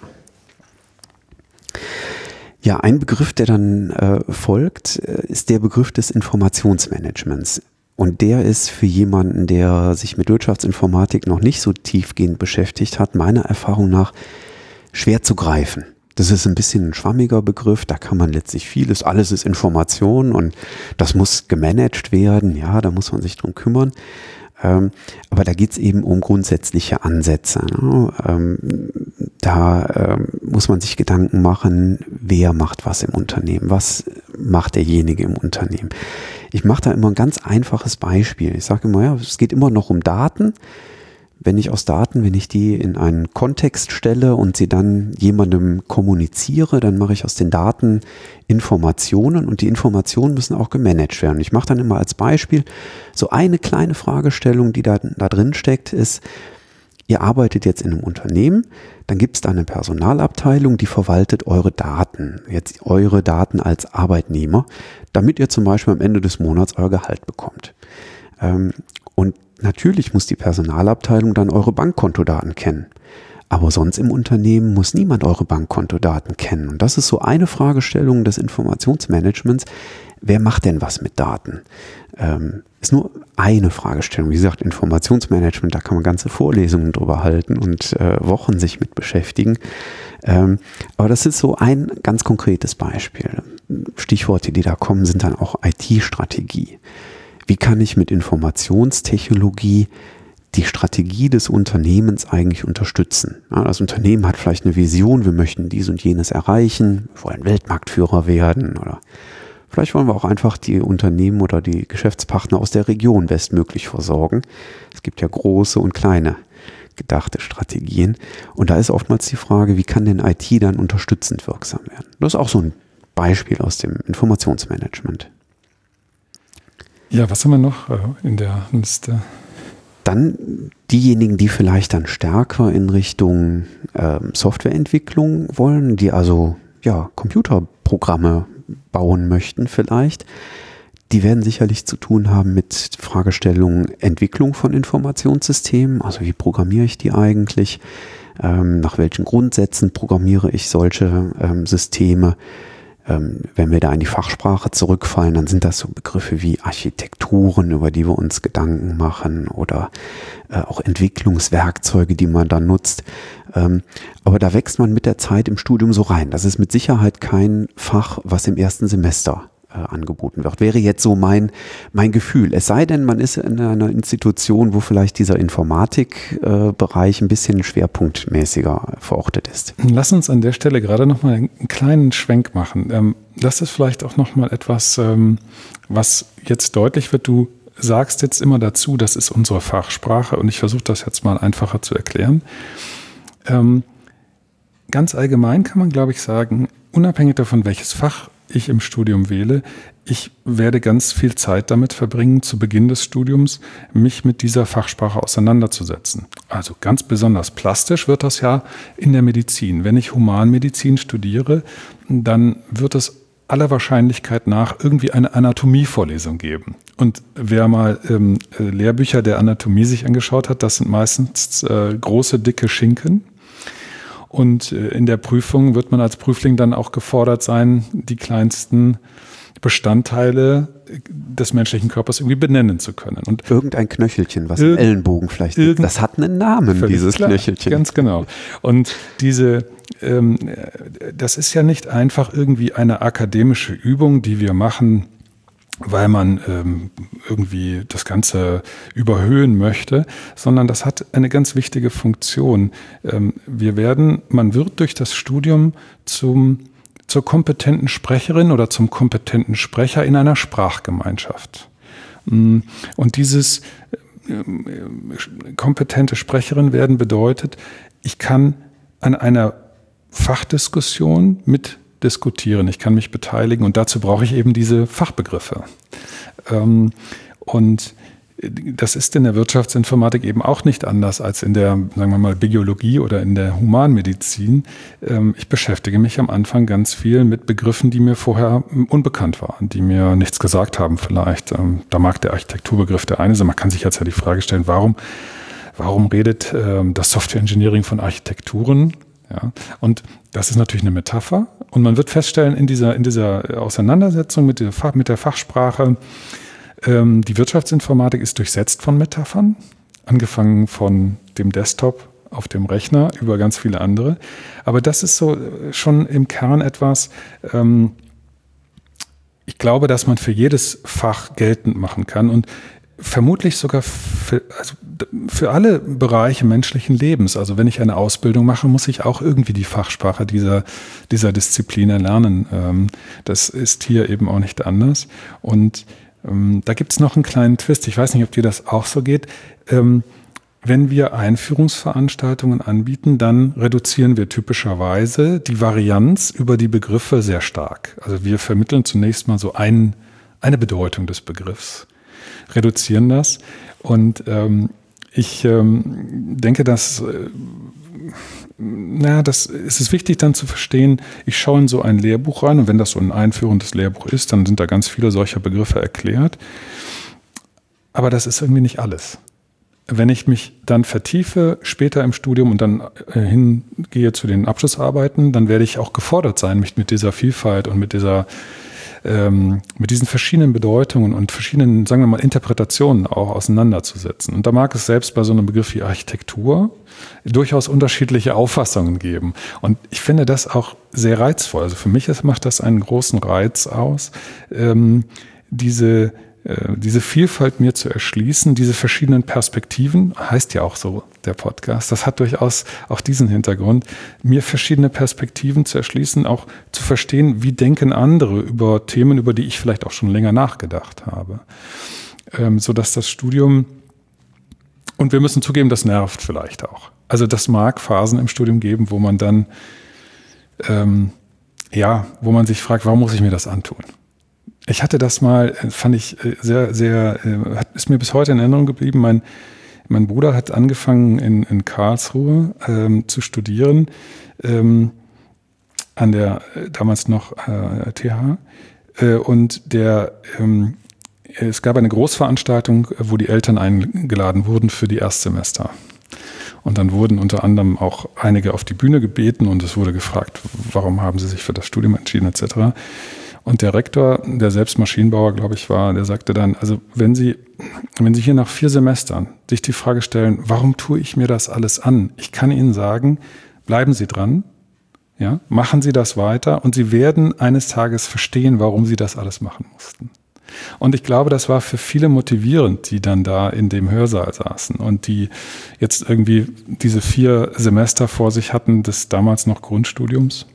Ja, ein Begriff, der dann folgt, ist der Begriff des Informationsmanagements. Und der ist für jemanden, der sich mit Wirtschaftsinformatik noch nicht so tiefgehend beschäftigt hat, meiner Erfahrung nach schwer zu greifen. Das ist ein bisschen ein schwammiger Begriff, da kann man letztlich alles ist Information und das muss gemanagt werden, ja, da muss man sich drum kümmern. Aber da geht es eben um grundsätzliche Ansätze. Ne? Da muss man sich Gedanken machen, wer macht was im Unternehmen, was macht derjenige im Unternehmen. Ich mache da immer ein ganz einfaches Beispiel. Ich sage immer, ja, es geht immer noch um Daten. Wenn ich die in einen Kontext stelle und sie dann jemandem kommuniziere, dann mache ich aus den Daten Informationen und die Informationen müssen auch gemanagt werden. Ich mache dann immer als Beispiel so eine kleine Fragestellung, die da drin steckt, ist, ihr arbeitet jetzt in einem Unternehmen, dann gibt es da eine Personalabteilung, die verwaltet eure Daten, jetzt eure Daten als Arbeitnehmer, damit ihr zum Beispiel am Ende des Monats euer Gehalt bekommt. Und natürlich muss die Personalabteilung dann eure Bankkontodaten kennen. Aber sonst im Unternehmen muss niemand eure Bankkontodaten kennen. Und das ist so eine Fragestellung des Informationsmanagements. Wer macht denn was mit Daten? Ist nur eine Fragestellung. Wie gesagt, Informationsmanagement, da kann man ganze Vorlesungen drüber halten und Wochen sich mit beschäftigen. Aber das ist so ein ganz konkretes Beispiel. Stichworte, die da kommen, sind dann auch IT-Strategie. Wie kann ich mit Informationstechnologie die Strategie des Unternehmens eigentlich unterstützen? Ja, das Unternehmen hat vielleicht eine Vision, wir möchten dies und jenes erreichen, wir wollen Weltmarktführer werden oder vielleicht wollen wir auch einfach die Unternehmen oder die Geschäftspartner aus der Region bestmöglich versorgen. Es gibt ja große und kleine gedachte Strategien und da ist oftmals die Frage, wie kann denn IT dann unterstützend wirksam werden? Das ist auch so ein Beispiel aus dem Informationsmanagement. Ja, was haben wir noch in der Liste? Dann diejenigen, die vielleicht dann stärker in Richtung Softwareentwicklung wollen, die also ja Computerprogramme bauen möchten vielleicht, die werden sicherlich zu tun haben mit Fragestellungen Entwicklung von Informationssystemen, also wie programmiere ich die eigentlich, nach welchen Grundsätzen programmiere ich solche Systeme. Wenn wir da in die Fachsprache zurückfallen, dann sind das so Begriffe wie Architekturen, über die wir uns Gedanken machen oder auch Entwicklungswerkzeuge, die man dann nutzt. Aber da wächst man mit der Zeit im Studium so rein. Das ist mit Sicherheit kein Fach, was im ersten Semester angeboten wird. Wäre jetzt so mein Gefühl. Es sei denn, man ist in einer Institution, wo vielleicht dieser Informatikbereich ein bisschen schwerpunktmäßiger verortet ist. Lass uns an der Stelle gerade nochmal einen kleinen Schwenk machen. Das ist vielleicht auch nochmal etwas, was jetzt deutlich wird. Du sagst jetzt immer dazu, das ist unsere Fachsprache und ich versuche das jetzt mal einfacher zu erklären. Ganz allgemein kann man, glaube ich, sagen, unabhängig davon, welches Fach ich im Studium wähle, ich werde ganz viel Zeit damit verbringen, zu Beginn des Studiums mich mit dieser Fachsprache auseinanderzusetzen. Also ganz besonders plastisch wird das ja in der Medizin. Wenn ich Humanmedizin studiere, dann wird es aller Wahrscheinlichkeit nach irgendwie eine Anatomievorlesung geben. Und wer mal Lehrbücher der Anatomie sich angeschaut hat, das sind meistens große, dicke Schinken. Und in der Prüfung wird man als Prüfling dann auch gefordert sein, die kleinsten Bestandteile des menschlichen Körpers irgendwie benennen zu können. Und irgendein Knöchelchen, was im Ellenbogen vielleicht ist, das hat einen Namen, dieses klar, Knöchelchen. Ganz genau. Und das ist ja nicht einfach irgendwie eine akademische Übung, die wir machen, weil man irgendwie das Ganze überhöhen möchte, sondern das hat eine ganz wichtige Funktion. Man wird durch das Studium zur kompetenten Sprecherin oder zum kompetenten Sprecher in einer Sprachgemeinschaft. Und dieses kompetente Sprecherin werden bedeutet, ich kann an einer Fachdiskussion mit mitdiskutieren, ich kann mich beteiligen und dazu brauche ich eben diese Fachbegriffe. Und das ist in der Wirtschaftsinformatik eben auch nicht anders als in der, sagen wir mal, Biologie oder in der Humanmedizin. Ich beschäftige mich am Anfang ganz viel mit Begriffen, die mir vorher unbekannt waren, die mir nichts gesagt haben vielleicht. Da mag der Architekturbegriff der eine sein. Man kann sich jetzt ja die Frage stellen, warum redet das Software Engineering von Architekturen? Ja, und das ist natürlich eine Metapher. Und man wird feststellen, in dieser Auseinandersetzung mit der Fachsprache, die Wirtschaftsinformatik ist durchsetzt von Metaphern, angefangen von dem Desktop auf dem Rechner über ganz viele andere. Aber das ist so schon im Kern etwas, ich glaube, dass man für jedes Fach geltend machen kann und vermutlich sogar für alle Bereiche menschlichen Lebens. Also wenn ich eine Ausbildung mache, muss ich auch irgendwie die Fachsprache dieser Disziplin erlernen. Das ist hier eben auch nicht anders. Und da gibt es noch einen kleinen Twist. Ich weiß nicht, ob dir das auch so geht. Wenn wir Einführungsveranstaltungen anbieten, dann reduzieren wir typischerweise die Varianz über die Begriffe sehr stark. Also wir vermitteln zunächst mal so eine Bedeutung des Begriffs, reduzieren das. Und ich denke, dass das ist es wichtig dann zu verstehen, ich schaue in so ein Lehrbuch rein und wenn das so ein einführendes Lehrbuch ist, dann sind da ganz viele solcher Begriffe erklärt. Aber das ist irgendwie nicht alles. Wenn ich mich dann vertiefe später im Studium und dann hingehe zu den Abschlussarbeiten, dann werde ich auch gefordert sein, mich mit dieser Vielfalt und mit diesen verschiedenen Bedeutungen und verschiedenen, sagen wir mal, Interpretationen auch auseinanderzusetzen. Und da mag es selbst bei so einem Begriff wie Architektur durchaus unterschiedliche Auffassungen geben. Und ich finde das auch sehr reizvoll. Also für mich macht das einen großen Reiz aus, diese Vielfalt mir zu erschließen, diese verschiedenen Perspektiven, heißt ja auch so der Podcast, das hat durchaus auch diesen Hintergrund, mir verschiedene Perspektiven zu erschließen, auch zu verstehen, wie denken andere über Themen, über die ich vielleicht auch schon länger nachgedacht habe. Sodass das Studium, und wir müssen zugeben, das nervt vielleicht auch. Also das mag Phasen im Studium geben, wo man dann, wo man sich fragt, warum muss ich mir das antun? Ich hatte das mal, fand ich sehr, sehr, ist mir bis heute in Erinnerung geblieben. Mein Bruder hat angefangen in Karlsruhe zu studieren, an der damals noch TH. Und es gab eine Großveranstaltung, wo die Eltern eingeladen wurden für die Erstsemester. Und dann wurden unter anderem auch einige auf die Bühne gebeten und es wurde gefragt, warum haben sie sich für das Studium entschieden etc. Und der Rektor, der selbst Maschinenbauer, glaube ich, war, der sagte dann, also wenn Sie hier nach 4 Semestern sich die Frage stellen, warum tue ich mir das alles an? Ich kann Ihnen sagen, bleiben Sie dran, ja, machen Sie das weiter und Sie werden eines Tages verstehen, warum Sie das alles machen mussten. Und ich glaube, das war für viele motivierend, die dann da in dem Hörsaal saßen und die jetzt irgendwie diese 4 Semester vor sich hatten des damals noch Grundstudiums.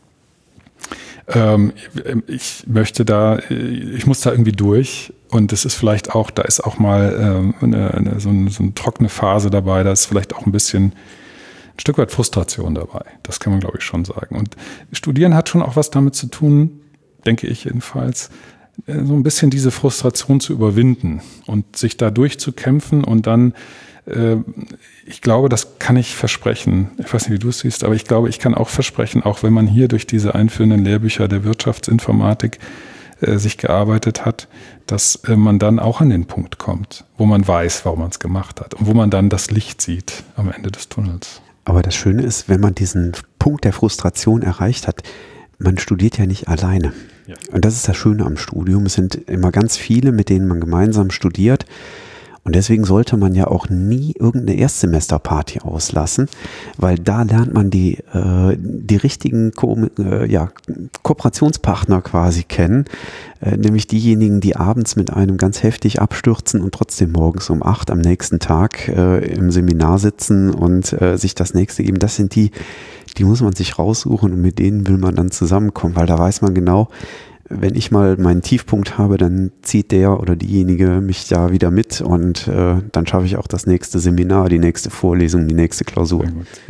Ich muss da irgendwie durch und es ist vielleicht auch, da ist auch mal so eine trockene Phase dabei, da ist vielleicht auch ein Stück weit Frustration dabei. Das kann man, glaube ich, schon sagen. Und Studieren hat schon auch was damit zu tun, denke ich jedenfalls, so ein bisschen diese Frustration zu überwinden und sich da durchzukämpfen und dann, ich glaube, das kann ich versprechen. Ich weiß nicht, wie du es siehst, aber ich glaube, ich kann auch versprechen, auch wenn man hier durch diese einführenden Lehrbücher der Wirtschaftsinformatik sich gearbeitet hat, dass man dann auch an den Punkt kommt, wo man weiß, warum man es gemacht hat und wo man dann das Licht sieht am Ende des Tunnels. Aber das Schöne ist, wenn man diesen Punkt der Frustration erreicht hat, man studiert ja nicht alleine. Ja. Und das ist das Schöne am Studium. Es sind immer ganz viele, mit denen man gemeinsam studiert. Und deswegen sollte man ja auch nie irgendeine Erstsemesterparty auslassen, weil da lernt man die richtigen Kooperationspartner quasi kennen, nämlich diejenigen, die abends mit einem ganz heftig abstürzen und trotzdem morgens um 8 am nächsten Tag im Seminar sitzen und sich das nächste geben. Das sind die muss man sich raussuchen und mit denen will man dann zusammenkommen, weil da weiß man genau, wenn ich mal meinen Tiefpunkt habe, dann zieht der oder diejenige mich da wieder mit und dann schaffe ich auch das nächste Seminar, die nächste Vorlesung, die nächste Klausur. Sehr gut. Ja,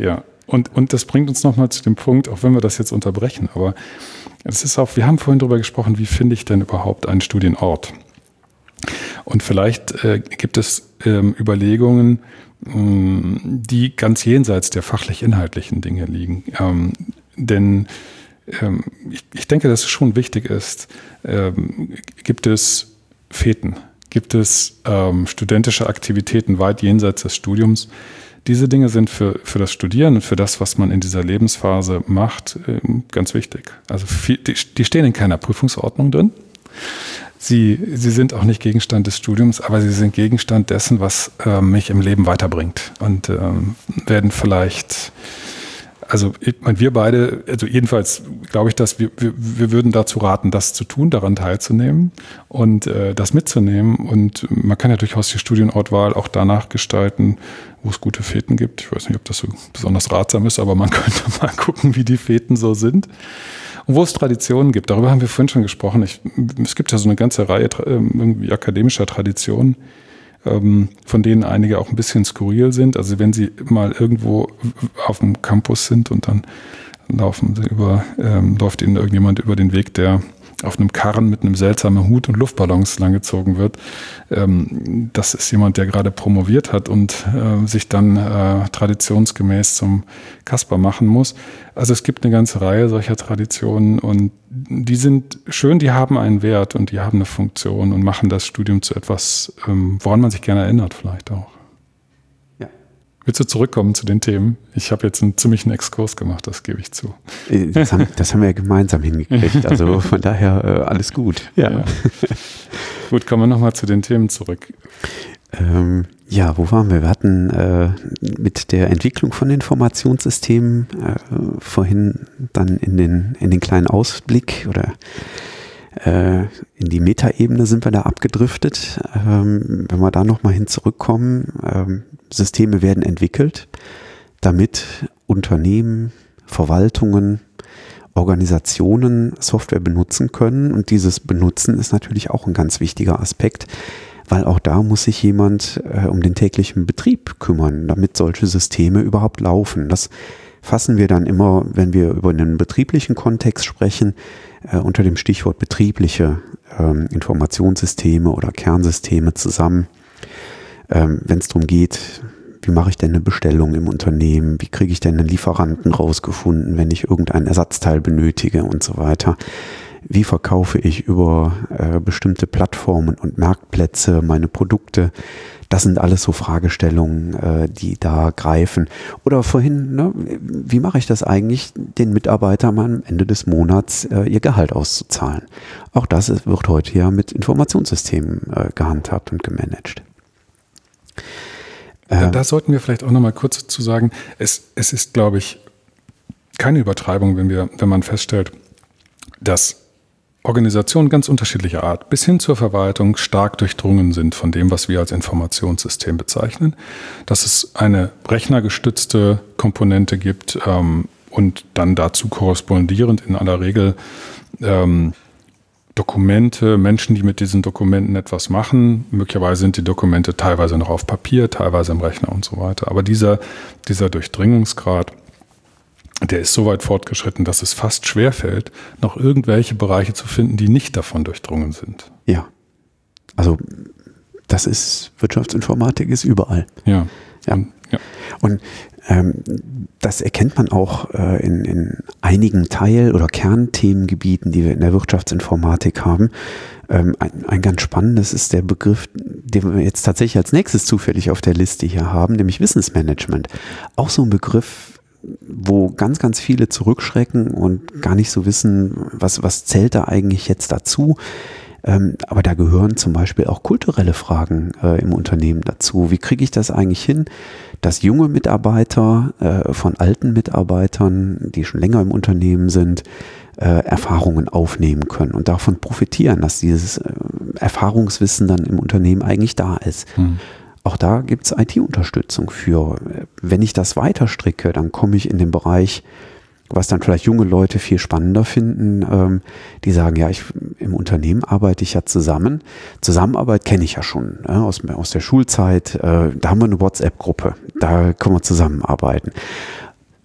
Und das bringt uns nochmal zu dem Punkt, auch wenn wir das jetzt unterbrechen, aber es ist auch, wir haben vorhin darüber gesprochen, wie finde ich denn überhaupt einen Studienort? Und vielleicht gibt es Überlegungen, die ganz jenseits der fachlich-inhaltlichen Dinge liegen. Denn ich denke, dass es schon wichtig ist, gibt es Feten, gibt es studentische Aktivitäten weit jenseits des Studiums. Diese Dinge sind für das Studieren und für das, was man in dieser Lebensphase macht, ganz wichtig. Also die stehen in keiner Prüfungsordnung drin. Sie sind auch nicht Gegenstand des Studiums, aber sie sind Gegenstand dessen, was mich im Leben weiterbringt und werden vielleicht, also wir beide, also jedenfalls glaube ich, dass wir würden dazu raten, das zu tun, daran teilzunehmen und das mitzunehmen. Und man kann ja durchaus die Studienortwahl auch danach gestalten, wo es gute Feten gibt. Ich weiß nicht, ob das so besonders ratsam ist, aber man könnte mal gucken, wie die Feten so sind. Und wo es Traditionen gibt, darüber haben wir vorhin schon gesprochen. Es gibt ja so eine ganze Reihe irgendwie akademischer Traditionen, von denen einige auch ein bisschen skurril sind. Also wenn Sie mal irgendwo auf dem Campus sind und dann läuft Ihnen irgendjemand über den Weg, der auf einem Karren mit einem seltsamen Hut und Luftballons langgezogen wird. Das ist jemand, der gerade promoviert hat und sich dann traditionsgemäß zum Kasper machen muss. Also es gibt eine ganze Reihe solcher Traditionen und die sind schön, die haben einen Wert und die haben eine Funktion und machen das Studium zu etwas, woran man sich gerne erinnert vielleicht auch. Ja. Willst du zurückkommen zu den Themen? Ich habe jetzt einen ziemlichen Exkurs gemacht, das gebe ich zu. Das haben wir ja gemeinsam hingekriegt, also von daher alles gut. Ja. Gut, kommen wir nochmal zu den Themen zurück. Ja, wo waren wir? Wir hatten mit der Entwicklung von Informationssystemen vorhin dann in den kleinen Ausblick oder in die Metaebene sind wir da abgedriftet. Wenn wir da nochmal hin zurückkommen, Systeme werden entwickelt, damit Unternehmen, Verwaltungen, Organisationen Software benutzen können. Und dieses Benutzen ist natürlich auch ein ganz wichtiger Aspekt, weil auch da muss sich jemand um den täglichen Betrieb kümmern, damit solche Systeme überhaupt laufen. Das fassen wir dann immer, wenn wir über einen betrieblichen Kontext sprechen, unter dem Stichwort betriebliche Informationssysteme oder Kernsysteme zusammen. Wenn es darum geht, wie mache ich denn eine Bestellung im Unternehmen, wie kriege ich denn einen Lieferanten rausgefunden, wenn ich irgendein Ersatzteil benötige und so weiter. Wie verkaufe ich über bestimmte Plattformen und Marktplätze meine Produkte? Das sind alles so Fragestellungen, die da greifen. Oder vorhin, ne, wie mache ich das eigentlich, den Mitarbeitern am Ende des Monats ihr Gehalt auszuzahlen? Auch das wird heute ja mit Informationssystemen gehandhabt und gemanagt. Da sollten wir vielleicht auch noch mal kurz dazu sagen, es ist, glaube ich, keine Übertreibung, wenn man feststellt, dass Organisationen ganz unterschiedlicher Art bis hin zur Verwaltung stark durchdrungen sind von dem, was wir als Informationssystem bezeichnen. Dass es eine rechnergestützte Komponente gibt und dann dazu korrespondierend in aller Regel Dokumente, Menschen, die mit diesen Dokumenten etwas machen. Möglicherweise sind die Dokumente teilweise noch auf Papier, teilweise im Rechner und so weiter. Aber dieser Durchdringungsgrad, der ist so weit fortgeschritten, dass es fast schwerfällt, noch irgendwelche Bereiche zu finden, die nicht davon durchdrungen sind. Ja, also das ist, Wirtschaftsinformatik ist überall. Ja. Und das erkennt man auch in einigen Teil- oder Kernthemengebieten, die wir in der Wirtschaftsinformatik haben. Ein ganz spannendes ist der Begriff, den wir jetzt tatsächlich als nächstes zufällig auf der Liste hier haben, nämlich Wissensmanagement. Auch so ein Begriff, wo ganz, ganz viele zurückschrecken und gar nicht so wissen, was zählt da eigentlich jetzt dazu. Aber da gehören zum Beispiel auch kulturelle Fragen im Unternehmen dazu. Wie kriege ich das eigentlich hin, dass junge Mitarbeiter von alten Mitarbeitern, die schon länger im Unternehmen sind, Erfahrungen aufnehmen können und davon profitieren, dass dieses Erfahrungswissen dann im Unternehmen eigentlich da ist. Auch da gibt es IT-Unterstützung für. Wenn ich das weiter stricke, dann komme ich in den Bereich, was dann vielleicht junge Leute viel spannender finden, die sagen, ja, im Unternehmen arbeite ich ja zusammen. Zusammenarbeit kenne ich ja schon aus der Schulzeit. Da haben wir eine WhatsApp-Gruppe, da können wir zusammenarbeiten.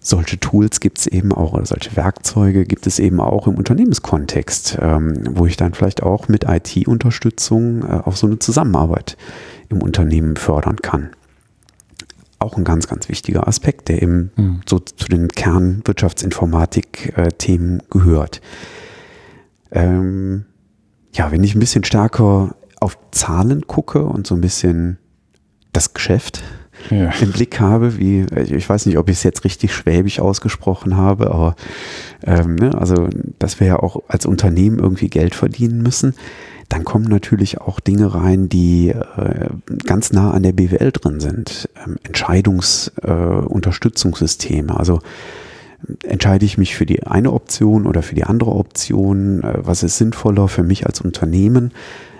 solche Tools gibt es eben auch, oder solche Werkzeuge gibt es eben auch im Unternehmenskontext, wo ich dann vielleicht auch mit IT-Unterstützung auch so eine Zusammenarbeit im Unternehmen fördern kann. Auch ein ganz, ganz wichtiger Aspekt, der eben so zu den Kernwirtschaftsinformatik-Themen gehört. Wenn ich ein bisschen stärker auf Zahlen gucke und so ein bisschen das Geschäft im Blick habe, ich weiß nicht, ob ich es jetzt richtig schwäbisch ausgesprochen habe, aber also dass wir ja auch als Unternehmen irgendwie Geld verdienen müssen, dann kommen natürlich auch Dinge rein, die ganz nah an der BWL drin sind. Entscheidungsunterstützungssysteme. Also entscheide ich mich für die eine Option oder für die andere Option? Was ist sinnvoller für mich als Unternehmen?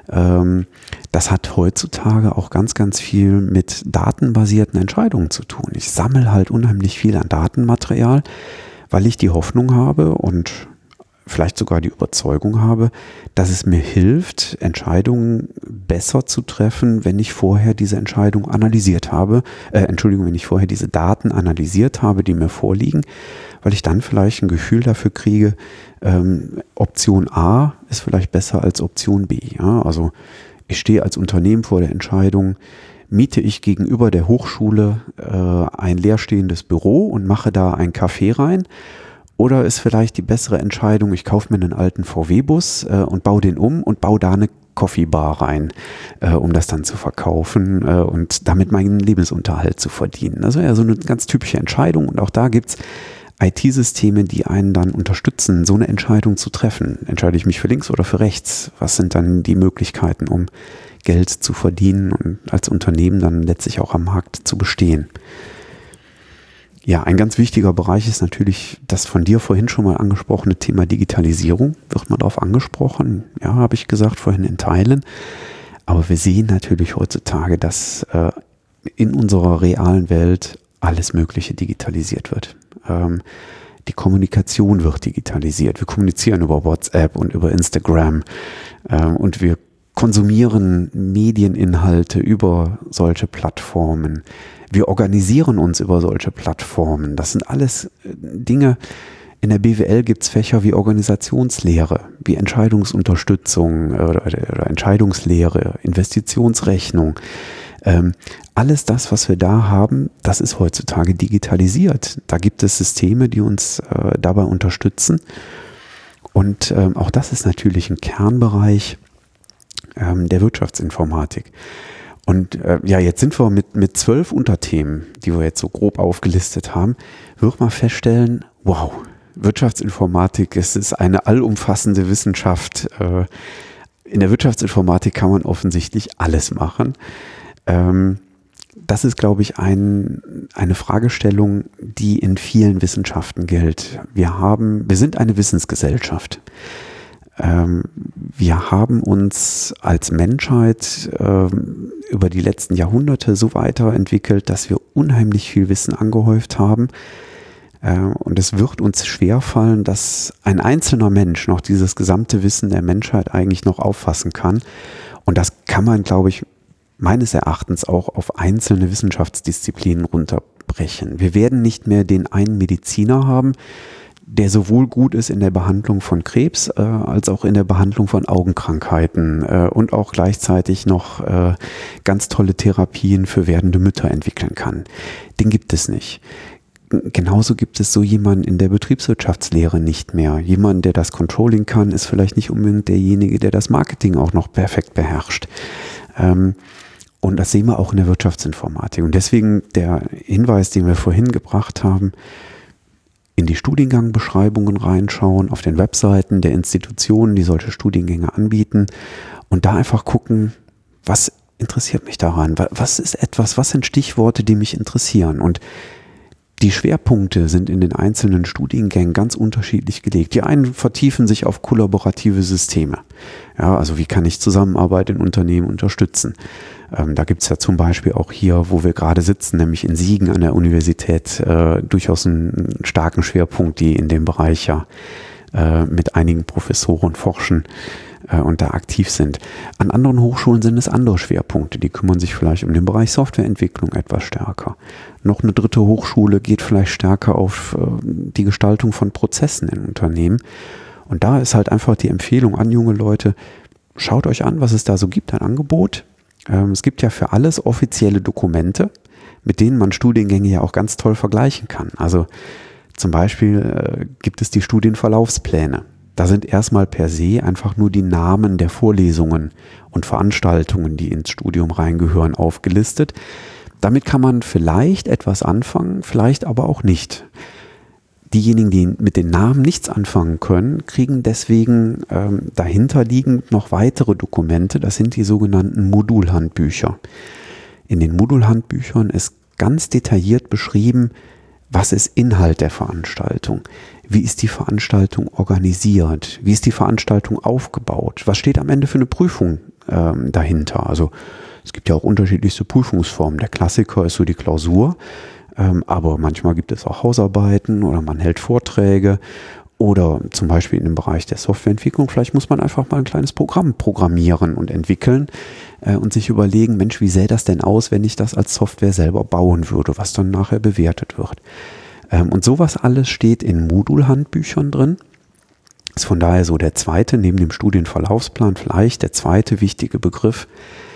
Das hat heutzutage auch ganz, ganz viel mit datenbasierten Entscheidungen zu tun. Ich sammle halt unheimlich viel an Datenmaterial, weil ich die Hoffnung habe und vielleicht sogar die Überzeugung habe, dass es mir hilft, Entscheidungen besser zu treffen, wenn ich vorher diese Entscheidung analysiert habe, wenn ich vorher diese Daten analysiert habe, die mir vorliegen, weil ich dann vielleicht ein Gefühl dafür kriege, Option A ist vielleicht besser als Option B. Ja? Also ich stehe als Unternehmen vor der Entscheidung, miete ich gegenüber der Hochschule ein leerstehendes Büro und mache da ein Café rein? Oder ist vielleicht die bessere Entscheidung, ich kaufe mir einen alten VW-Bus und baue den um und baue da eine Coffee-Bar rein, um das dann zu verkaufen und damit meinen Lebensunterhalt zu verdienen. Also ja, so eine ganz typische Entscheidung, und auch da gibt es IT-Systeme, die einen dann unterstützen, so eine Entscheidung zu treffen. Entscheide ich mich für links oder für rechts? Was sind dann die Möglichkeiten, um Geld zu verdienen und als Unternehmen dann letztlich auch am Markt zu bestehen? Ja, ein ganz wichtiger Bereich ist natürlich das von dir vorhin schon mal angesprochene Thema Digitalisierung. Wird man darauf angesprochen? Ja, habe ich gesagt, vorhin in Teilen. Aber wir sehen natürlich heutzutage, dass in unserer realen Welt alles Mögliche digitalisiert wird. Die Kommunikation wird digitalisiert. Wir kommunizieren über WhatsApp und über Instagram und wir konsumieren Medieninhalte über solche Plattformen. Wir organisieren uns über solche Plattformen. Das sind alles Dinge. In der BWL gibt es Fächer wie Organisationslehre, wie Entscheidungsunterstützung oder Entscheidungslehre, Investitionsrechnung. Alles das, was wir da haben, das ist heutzutage digitalisiert. Da gibt es Systeme, die uns dabei unterstützen. Und auch das ist natürlich ein Kernbereich der Wirtschaftsinformatik. Und jetzt sind wir mit 12 Unterthemen, die wir jetzt so grob aufgelistet haben, wird man feststellen, wow, Wirtschaftsinformatik, es ist eine allumfassende Wissenschaft. In der Wirtschaftsinformatik kann man offensichtlich alles machen. Das ist, glaube ich, eine Fragestellung, die in vielen Wissenschaften gilt. Wir sind eine Wissensgesellschaft. Wir haben uns als Menschheit über die letzten Jahrhunderte so weiterentwickelt, dass wir unheimlich viel Wissen angehäuft haben. Und es wird uns schwerfallen, dass ein einzelner Mensch noch dieses gesamte Wissen der Menschheit eigentlich noch auffassen kann. Und das kann man, glaube ich, meines Erachtens auch auf einzelne Wissenschaftsdisziplinen runterbrechen. Wir werden nicht mehr den einen Mediziner haben, der sowohl gut ist in der Behandlung von Krebs als auch in der Behandlung von Augenkrankheiten und auch gleichzeitig noch ganz tolle Therapien für werdende Mütter entwickeln kann. Den gibt es nicht. Genauso gibt es so jemanden in der Betriebswirtschaftslehre nicht mehr. Jemand, der das Controlling kann, ist vielleicht nicht unbedingt derjenige, der das Marketing auch noch perfekt beherrscht. Und das sehen wir auch in der Wirtschaftsinformatik. Und deswegen der Hinweis, den wir vorhin gebracht haben, in die Studiengangbeschreibungen reinschauen, auf den Webseiten der Institutionen, die solche Studiengänge anbieten und da einfach gucken, was interessiert mich daran? Was sind Stichworte, die mich interessieren? Und die Schwerpunkte sind in den einzelnen Studiengängen ganz unterschiedlich gelegt. Die einen vertiefen sich auf kollaborative Systeme. Ja, also wie kann ich Zusammenarbeit in Unternehmen unterstützen? Da gibt es ja zum Beispiel auch hier, wo wir gerade sitzen, nämlich in Siegen an der Universität, durchaus einen starken Schwerpunkt, die in dem Bereich ja mit einigen Professoren forschen. und da aktiv sind. An anderen Hochschulen sind es andere Schwerpunkte, die kümmern sich vielleicht um den Bereich Softwareentwicklung etwas stärker. Noch eine dritte Hochschule geht vielleicht stärker auf die Gestaltung von Prozessen in Unternehmen. Und da ist halt einfach die Empfehlung an junge Leute, schaut euch an, was es da so gibt, ein Angebot. Es gibt ja für alles offizielle Dokumente, mit denen man Studiengänge ja auch ganz toll vergleichen kann. Also zum Beispiel gibt es die Studienverlaufspläne. Da sind erstmal per se einfach nur die Namen der Vorlesungen und Veranstaltungen, die ins Studium reingehören, aufgelistet. Damit kann man vielleicht etwas anfangen, vielleicht aber auch nicht. Diejenigen, die mit den Namen nichts anfangen können, kriegen deswegen dahinterliegend noch weitere Dokumente. Das sind die sogenannten Modulhandbücher. In den Modulhandbüchern ist ganz detailliert beschrieben, was ist Inhalt der Veranstaltung? Wie ist die Veranstaltung organisiert? Wie ist die Veranstaltung aufgebaut? Was steht am Ende für eine Prüfung dahinter? Also es gibt ja auch unterschiedlichste Prüfungsformen. Der Klassiker ist so die Klausur, aber manchmal gibt es auch Hausarbeiten oder man hält Vorträge oder zum Beispiel in dem Bereich der Softwareentwicklung. Vielleicht muss man einfach mal ein kleines Programm programmieren und entwickeln und sich überlegen, Mensch, wie sähe das denn aus, wenn ich das als Software selber bauen würde, was dann nachher bewertet wird. Und sowas alles steht in Modulhandbüchern drin. Ist von daher so der zweite, neben dem Studienverlaufsplan vielleicht der zweite wichtige Begriff,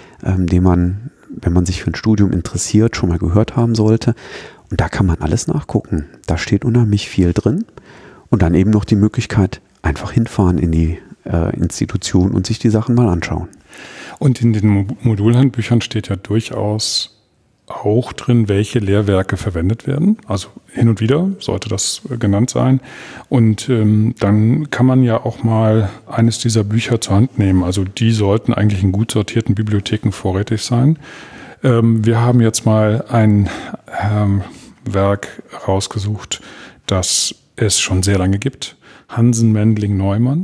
den man, wenn man sich für ein Studium interessiert, schon mal gehört haben sollte. Und da kann man alles nachgucken. Da steht unheimlich viel drin. Und dann eben noch die Möglichkeit, einfach hinfahren in die Institution und sich die Sachen mal anschauen. Und in den Modulhandbüchern steht ja durchaus auch drin, welche Lehrwerke verwendet werden. Also hin und wieder sollte das genannt sein. Und dann kann man ja auch mal eines dieser Bücher zur Hand nehmen. Also die sollten eigentlich in gut sortierten Bibliotheken vorrätig sein. Wir haben jetzt mal ein Werk rausgesucht, das es schon sehr lange gibt. Hansen, Mendling, Neumann.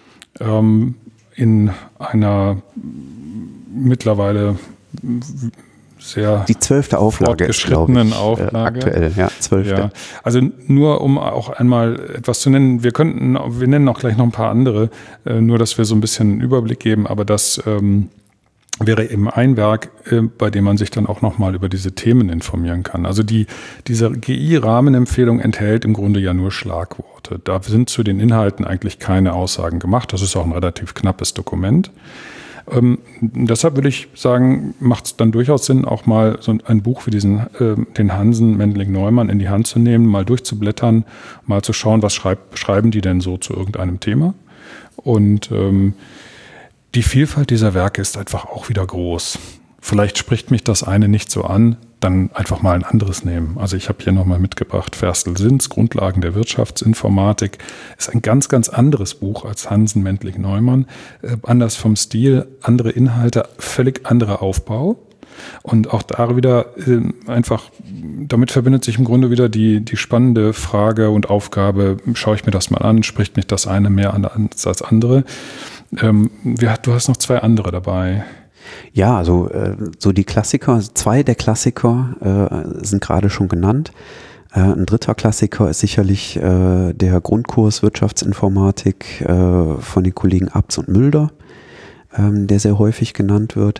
In einer mittlerweile sehr die 12. Auflage ist, glaube ich, Auflage. Aktuell, ja, 12. Ja, also nur um auch einmal etwas zu nennen, wir nennen auch gleich noch ein paar andere, nur dass wir so ein bisschen einen Überblick geben, aber das wäre eben ein Werk, bei dem man sich dann auch nochmal über diese Themen informieren kann. Also diese GI-Rahmenempfehlung enthält im Grunde ja nur Schlagworte. Da sind zu den Inhalten eigentlich keine Aussagen gemacht. Das ist auch ein relativ knappes Dokument. Deshalb würde ich sagen, macht es dann durchaus Sinn, auch mal so ein Buch wie den Hansen, Mendling, Neumann in die Hand zu nehmen, mal durchzublättern, mal zu schauen, was schreiben die denn so zu irgendeinem Thema. Und die Vielfalt dieser Werke ist einfach auch wieder groß. Vielleicht spricht mich das eine nicht so an, dann einfach mal ein anderes nehmen. Also ich habe hier nochmal mitgebracht, Ferstel-Sins, Grundlagen der Wirtschaftsinformatik. Ist ein ganz, ganz anderes Buch als Hansen, Mendling, Neumann. Anders vom Stil, andere Inhalte, völlig anderer Aufbau. Und auch da wieder einfach, damit verbindet sich im Grunde wieder die spannende Frage und Aufgabe, schaue ich mir das mal an, spricht mich das eine mehr an als das andere. Du hast noch zwei andere dabei. Ja, also so die Klassiker, zwei der Klassiker sind gerade schon genannt. Ein dritter Klassiker ist sicherlich der Grundkurs Wirtschaftsinformatik von den Kollegen Abts und Mülder, der sehr häufig genannt wird.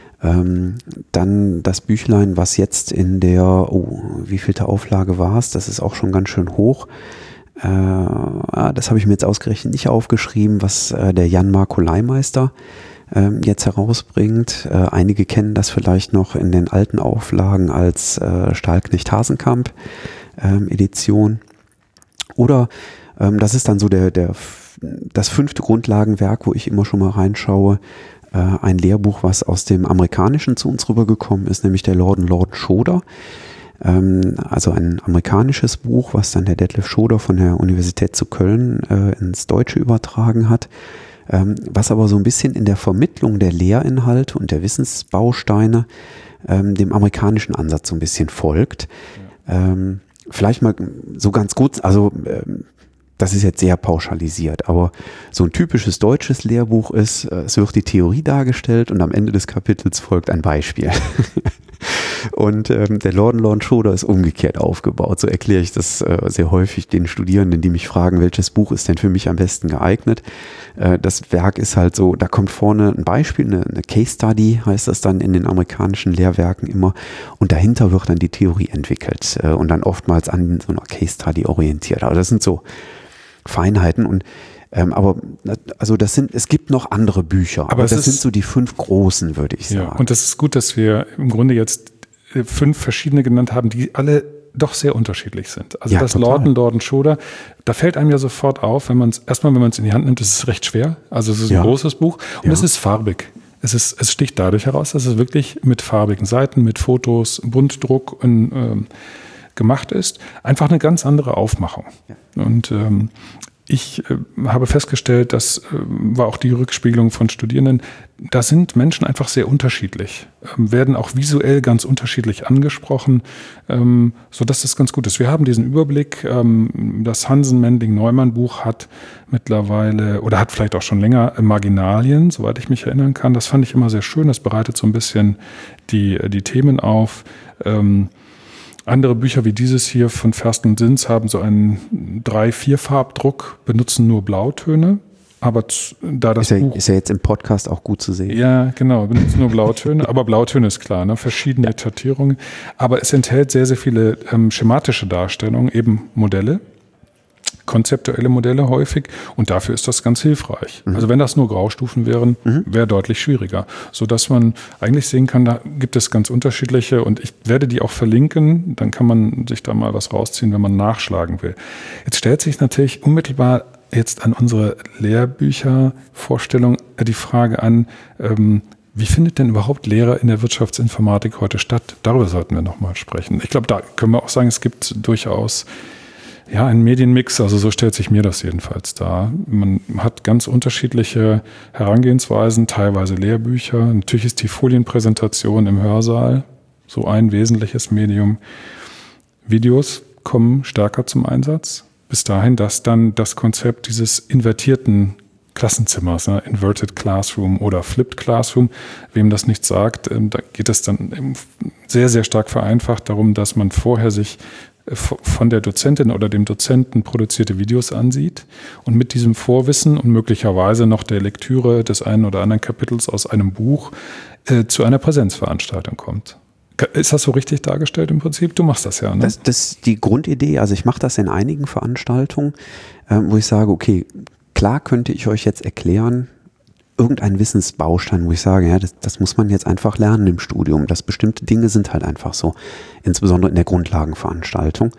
Dann das Büchlein, was jetzt in der, wievielte Auflage war es? Das ist auch schon ganz schön hoch. Das habe ich mir jetzt ausgerechnet nicht aufgeschrieben, was der Jan-Marco Leimeister jetzt herausbringt. Einige kennen das vielleicht noch in den alten Auflagen als Stahlknecht-Hasenkamp Edition. Oder das ist dann so das 5. Grundlagenwerk, wo ich immer schon mal reinschaue. Ein Lehrbuch, was aus dem Amerikanischen zu uns rübergekommen ist, nämlich der Lorden Schoder. Also ein amerikanisches Buch, was dann der Detlef Schoder von der Universität zu Köln ins Deutsche übertragen hat, was aber so ein bisschen in der Vermittlung der Lehrinhalte und der Wissensbausteine dem amerikanischen Ansatz so ein bisschen folgt. Ja. Vielleicht mal so ganz gut, also das ist jetzt sehr pauschalisiert, aber so ein typisches deutsches Lehrbuch ist, es wird die Theorie dargestellt und am Ende des Kapitels folgt ein Beispiel. Und der Lord & Schroeder ist umgekehrt aufgebaut. So erkläre ich das sehr häufig den Studierenden, die mich fragen, welches Buch ist denn für mich am besten geeignet. Das Werk ist halt so, da kommt vorne ein Beispiel, eine Case Study heißt das dann in den amerikanischen Lehrwerken immer. Und dahinter wird dann die Theorie entwickelt und dann oftmals an so einer Case Study orientiert. Aber das sind so Feinheiten und aber also es gibt noch andere Bücher, aber das sind so die 5 großen, würde ich sagen. Ja, und das ist gut, dass wir im Grunde jetzt 5 verschiedene genannt haben, die alle doch sehr unterschiedlich sind. Also ja, das Lord & Schroeder, da fällt einem ja sofort auf, wenn man es in die Hand nimmt, ist es recht schwer. Also es ist ein großes Buch und es ist farbig. Es sticht dadurch heraus, dass es wirklich mit farbigen Seiten, mit Fotos, Buntdruck gemacht ist. Einfach eine ganz andere Aufmachung. Ja. Und ich habe festgestellt, das war auch die Rückspiegelung von Studierenden, da sind Menschen einfach sehr unterschiedlich, werden auch visuell ganz unterschiedlich angesprochen, sodass das ganz gut ist. Wir haben diesen Überblick, das Hansen-Mending-Neumann-Buch hat mittlerweile oder hat vielleicht auch schon länger Marginalien, soweit ich mich erinnern kann. Das fand ich immer sehr schön, das bereitet so ein bisschen die Themen auf. Andere Bücher wie dieses hier von Ferst und Sins haben so einen 3-4-Farbdruck, benutzen nur Blautöne. Aber da das Buch... Ist ja jetzt im Podcast auch gut zu sehen. Ja, genau, benutzen nur Blautöne. Aber Blautöne ist klar, ne? Verschiedene Schattierungen. Aber es enthält sehr, sehr viele schematische Darstellungen, eben Modelle. Konzeptuelle Modelle häufig und dafür ist das ganz hilfreich. Mhm. Also wenn das nur Graustufen wären, wäre deutlich schwieriger, sodass man eigentlich sehen kann, da gibt es ganz unterschiedliche und ich werde die auch verlinken, dann kann man sich da mal was rausziehen, wenn man nachschlagen will. Jetzt stellt sich natürlich unmittelbar jetzt an unsere Lehrbüchervorstellung die Frage an, wie findet denn überhaupt Lehre in der Wirtschaftsinformatik heute statt? Darüber sollten wir nochmal sprechen. Ich glaube, da können wir auch sagen, es gibt durchaus ein Medienmix, also so stellt sich mir das jedenfalls dar. Man hat ganz unterschiedliche Herangehensweisen, teilweise Lehrbücher. Natürlich ist die Folienpräsentation im Hörsaal so ein wesentliches Medium. Videos kommen stärker zum Einsatz. Bis dahin, dass dann das Konzept dieses invertierten Klassenzimmers, Inverted Classroom oder Flipped Classroom, wem das nicht sagt, da geht es dann sehr, sehr stark vereinfacht darum, dass man vorher sich von der Dozentin oder dem Dozenten produzierte Videos ansieht und mit diesem Vorwissen und möglicherweise noch der Lektüre des einen oder anderen Kapitels aus einem Buch zu einer Präsenzveranstaltung kommt. Ist das so richtig dargestellt im Prinzip? Du machst das ja, ne? Das ist die Grundidee. Also ich mache das in einigen Veranstaltungen, wo ich sage, okay, klar könnte ich euch jetzt erklären, irgendein Wissensbaustein, wo ich sage, ja, das muss man jetzt einfach lernen im Studium. Dass bestimmte Dinge sind halt einfach so, insbesondere in der Grundlagenveranstaltung.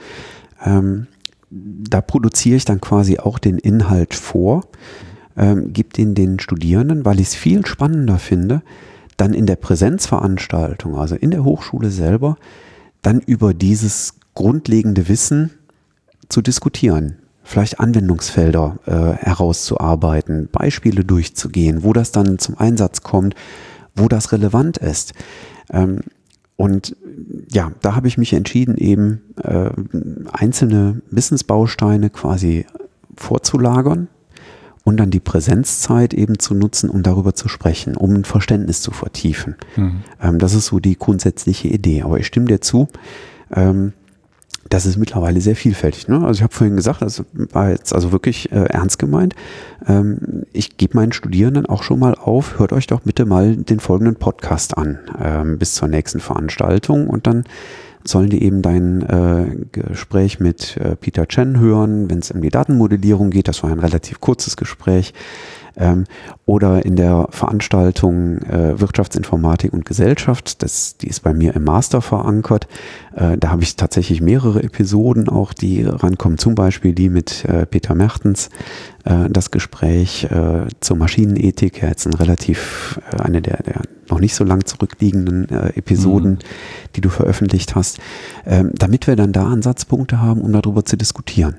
Da produziere ich dann quasi auch den Inhalt vor, gebe den Studierenden, weil ich es viel spannender finde, dann in der Präsenzveranstaltung, also in der Hochschule selber, dann über dieses grundlegende Wissen zu diskutieren. Vielleicht Anwendungsfelder herauszuarbeiten, Beispiele durchzugehen, wo das dann zum Einsatz kommt, wo das relevant ist. Und ja, da habe ich mich entschieden, eben einzelne Wissensbausteine quasi vorzulagern und dann die Präsenzzeit eben zu nutzen, um darüber zu sprechen, um ein Verständnis zu vertiefen. Mhm. Das ist so die grundsätzliche Idee. Aber ich stimme dir zu, das ist mittlerweile sehr vielfältig. Ne? Also ich habe vorhin gesagt, das war jetzt also wirklich ernst gemeint. Ich gebe meinen Studierenden auch schon mal auf, hört euch doch bitte mal den folgenden Podcast an, bis zur nächsten Veranstaltung und dann sollen die eben dein Gespräch mit Peter Chen hören, wenn es um die Datenmodellierung geht. Das war ein relativ kurzes Gespräch. Oder in der Veranstaltung Wirtschaftsinformatik und Gesellschaft, die ist bei mir im Master verankert. Da habe ich tatsächlich mehrere Episoden auch, die rankommen, zum Beispiel die mit Peter Mertens, das Gespräch zur Maschinenethik, jetzt eine der noch nicht so lang zurückliegenden Episoden, die du veröffentlicht hast, damit wir dann da Ansatzpunkte haben, um darüber zu diskutieren.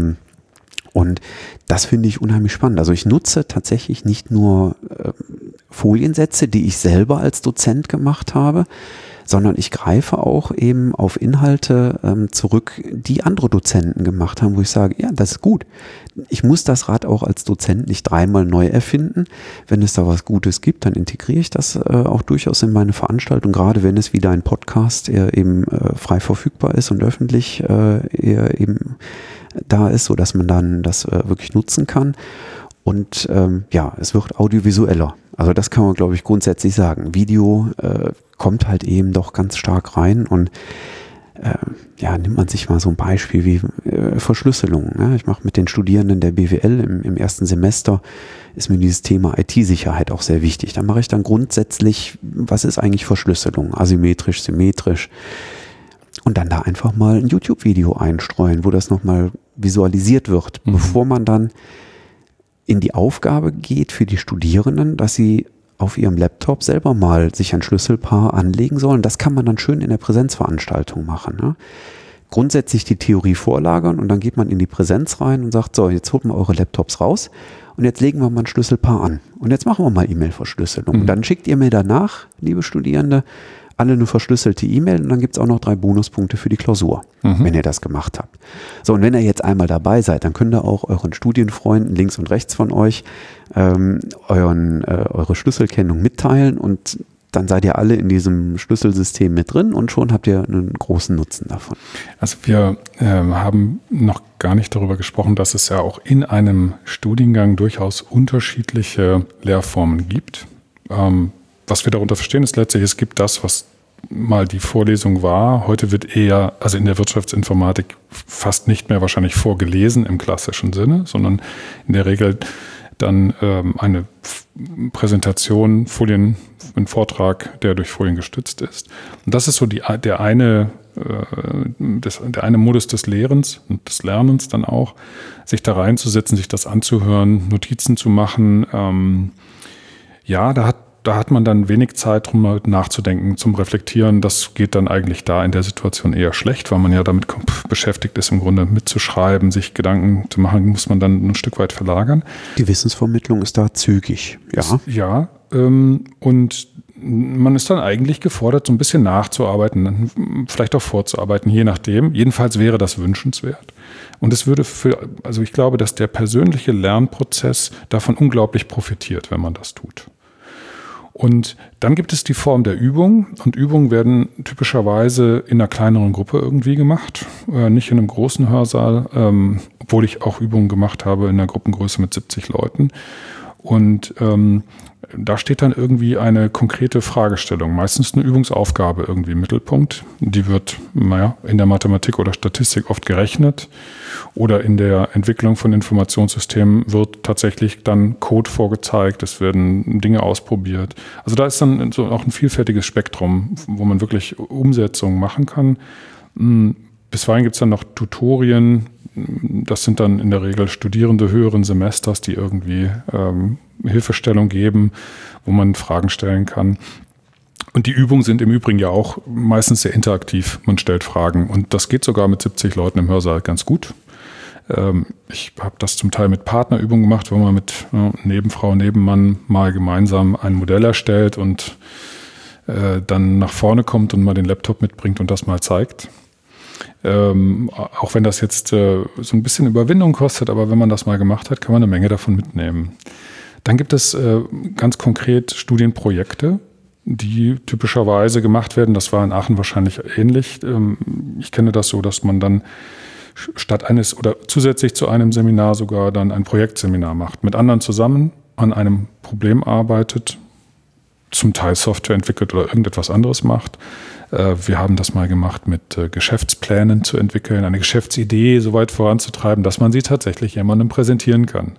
Und das finde ich unheimlich spannend. Also ich nutze tatsächlich nicht nur Folien setze, die ich selber als Dozent gemacht habe, sondern ich greife auch eben auf Inhalte zurück, die andere Dozenten gemacht haben, wo ich sage, ja, das ist gut. Ich muss das Rad auch als Dozent nicht dreimal neu erfinden. Wenn es da was Gutes gibt, dann integriere ich das auch durchaus in meine Veranstaltung, gerade wenn es wieder ein Podcast eben frei verfügbar ist und öffentlich eben da ist, sodass man dann das wirklich nutzen kann. Und es wird audiovisueller. Also das kann man, glaube ich, grundsätzlich sagen. Video kommt halt eben doch ganz stark rein und nimmt man sich mal so ein Beispiel wie Verschlüsselung. Ne? Ich mache mit den Studierenden der BWL im ersten Semester, ist mir dieses Thema IT-Sicherheit auch sehr wichtig. Da mache ich dann grundsätzlich, was ist eigentlich Verschlüsselung? Asymmetrisch, symmetrisch. Und dann da einfach mal ein YouTube-Video einstreuen, wo das nochmal visualisiert wird, bevor man dann in die Aufgabe geht für die Studierenden, dass sie auf ihrem Laptop selber mal sich ein Schlüsselpaar anlegen sollen. Das kann man dann schön in der Präsenzveranstaltung machen. Ne? Grundsätzlich die Theorie vorlagern und dann geht man in die Präsenz rein und sagt, so, jetzt holt mal eure Laptops raus und jetzt legen wir mal ein Schlüsselpaar an. Und jetzt machen wir mal E-Mail-Verschlüsselung. Und dann schickt ihr mir danach, liebe Studierende, alle eine verschlüsselte E-Mail und dann gibt es auch noch 3 Bonuspunkte für die Klausur, wenn ihr das gemacht habt. So, und wenn ihr jetzt einmal dabei seid, dann könnt ihr auch euren Studienfreunden links und rechts von euch eure Schlüsselkennung mitteilen und dann seid ihr alle in diesem Schlüsselsystem mit drin und schon habt ihr einen großen Nutzen davon. Also wir haben noch gar nicht darüber gesprochen, dass es ja auch in einem Studiengang durchaus unterschiedliche Lehrformen gibt. Was wir darunter verstehen, ist letztlich, es gibt das, was mal die Vorlesung war. Heute wird eher, also in der Wirtschaftsinformatik fast nicht mehr wahrscheinlich vorgelesen im klassischen Sinne, sondern in der Regel dann eine Präsentation, Folien, ein Vortrag, der durch Folien gestützt ist. Und das ist so der eine Modus des Lehrens und des Lernens dann auch, sich da reinzusetzen, sich das anzuhören, Notizen zu machen. Da hat man dann wenig Zeit, drum nachzudenken, zum Reflektieren. Das geht dann eigentlich da in der Situation eher schlecht, weil man ja damit beschäftigt ist, im Grunde mitzuschreiben, sich Gedanken zu machen, muss man dann ein Stück weit verlagern. Die Wissensvermittlung ist da zügig, ja. Ja, und man ist dann eigentlich gefordert, so ein bisschen nachzuarbeiten, vielleicht auch vorzuarbeiten, je nachdem. Jedenfalls wäre das wünschenswert. Und es würde also ich glaube, dass der persönliche Lernprozess davon unglaublich profitiert, wenn man das tut. Und dann gibt es die Form der Übung und Übungen werden typischerweise in einer kleineren Gruppe irgendwie gemacht, nicht in einem großen Hörsaal, obwohl ich auch Übungen gemacht habe in einer Gruppengröße mit 70 Leuten. Und da steht dann irgendwie eine konkrete Fragestellung, meistens eine Übungsaufgabe irgendwie im Mittelpunkt. Die wird in der Mathematik oder Statistik oft gerechnet oder in der Entwicklung von Informationssystemen wird tatsächlich dann Code vorgezeigt, es werden Dinge ausprobiert. Also da ist dann so auch ein vielfältiges Spektrum, wo man wirklich Umsetzungen machen kann. Bisweilen gibt es dann noch Tutorien, das sind dann in der Regel Studierende höheren Semesters, die irgendwie Hilfestellung geben, wo man Fragen stellen kann. Und die Übungen sind im Übrigen ja auch meistens sehr interaktiv. Man stellt Fragen und das geht sogar mit 70 Leuten im Hörsaal ganz gut. Ich habe das zum Teil mit Partnerübungen gemacht, wo man mit Nebenfrau, Nebenmann mal gemeinsam ein Modell erstellt und dann nach vorne kommt und mal den Laptop mitbringt und das mal zeigt. Auch wenn das jetzt so ein bisschen Überwindung kostet, aber wenn man das mal gemacht hat, kann man eine Menge davon mitnehmen. Dann gibt es ganz konkret Studienprojekte, die typischerweise gemacht werden. Das war in Aachen wahrscheinlich ähnlich. Ich kenne das so, dass man dann statt eines oder zusätzlich zu einem Seminar sogar dann ein Projektseminar macht, mit anderen zusammen an einem Problem arbeitet, zum Teil Software entwickelt oder irgendetwas anderes macht. Wir haben das mal gemacht, mit Geschäftsplänen zu entwickeln, eine Geschäftsidee so weit voranzutreiben, dass man sie tatsächlich jemandem präsentieren kann.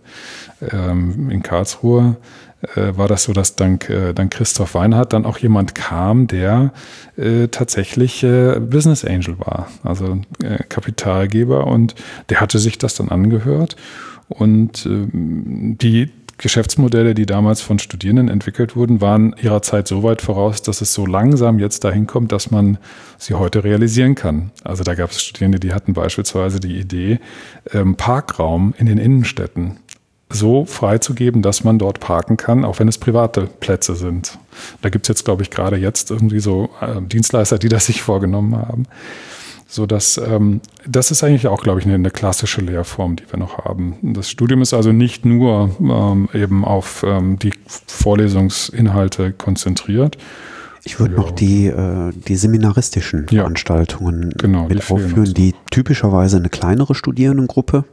In Karlsruhe war das so, dass dank Christoph Weinhardt dann auch jemand kam, der tatsächlich Business Angel war, also Kapitalgeber, und der hatte sich das dann angehört und die Geschäftsmodelle, die damals von Studierenden entwickelt wurden, waren ihrer Zeit so weit voraus, dass es so langsam jetzt dahin kommt, dass man sie heute realisieren kann. Also da gab es Studierende, die hatten beispielsweise die Idee, Parkraum in den Innenstädten so freizugeben, dass man dort parken kann, auch wenn es private Plätze sind. Da gibt es jetzt, glaube ich, gerade jetzt irgendwie so Dienstleister, die das sich vorgenommen haben. So dass das ist eigentlich auch, glaube ich, eine klassische Lehrform, die wir noch haben. Das Studium ist also nicht nur eben auf die Vorlesungsinhalte konzentriert. Ich würde noch die seminaristischen Veranstaltungen mit aufführen, die typischerweise eine kleinere Studierendengruppe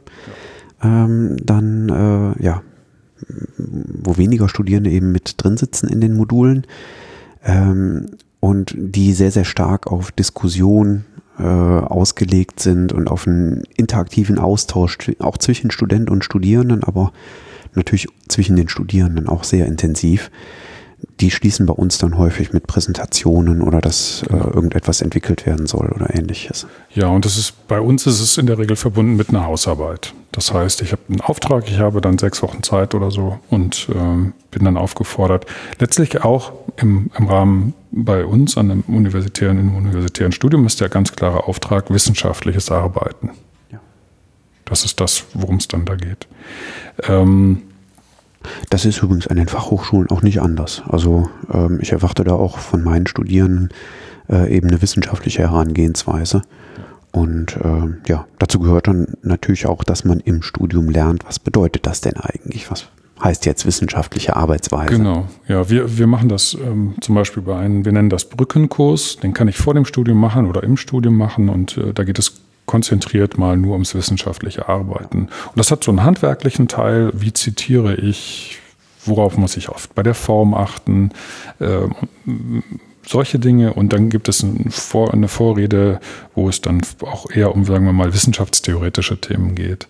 wo weniger Studierende eben mit drin sitzen in den Modulen und die sehr, sehr stark auf Diskussion ausgelegt sind und auf einen interaktiven Austausch auch zwischen Student und Studierenden, aber natürlich zwischen den Studierenden auch sehr intensiv. Die schließen bei uns dann häufig mit Präsentationen oder dass irgendetwas entwickelt werden soll oder Ähnliches. Ja, und bei uns ist es in der Regel verbunden mit einer Hausarbeit. Das heißt, ich habe einen Auftrag, ich habe dann 6 Wochen Zeit oder so und bin dann aufgefordert, letztlich auch im Rahmen bei uns im universitären Studium ist der ganz klare Auftrag wissenschaftliches Arbeiten. Ja. Das ist das, worum es dann da geht. Das ist übrigens an den Fachhochschulen auch nicht anders. Also ich erwarte da auch von meinen Studierenden eben eine wissenschaftliche Herangehensweise. Und dazu gehört dann natürlich auch, dass man im Studium lernt, was bedeutet das denn eigentlich? Was heißt jetzt wissenschaftliche Arbeitsweise? Genau, ja, wir machen das zum Beispiel wir nennen das Brückenkurs, den kann ich vor dem Studium machen oder im Studium machen und da geht es konzentriert mal nur ums wissenschaftliche Arbeiten. Und das hat so einen handwerklichen Teil, wie zitiere ich, worauf muss ich oft bei der Form achten, solche Dinge. Und dann gibt es eine Vorrede, wo es dann auch eher um, sagen wir mal, wissenschaftstheoretische Themen geht.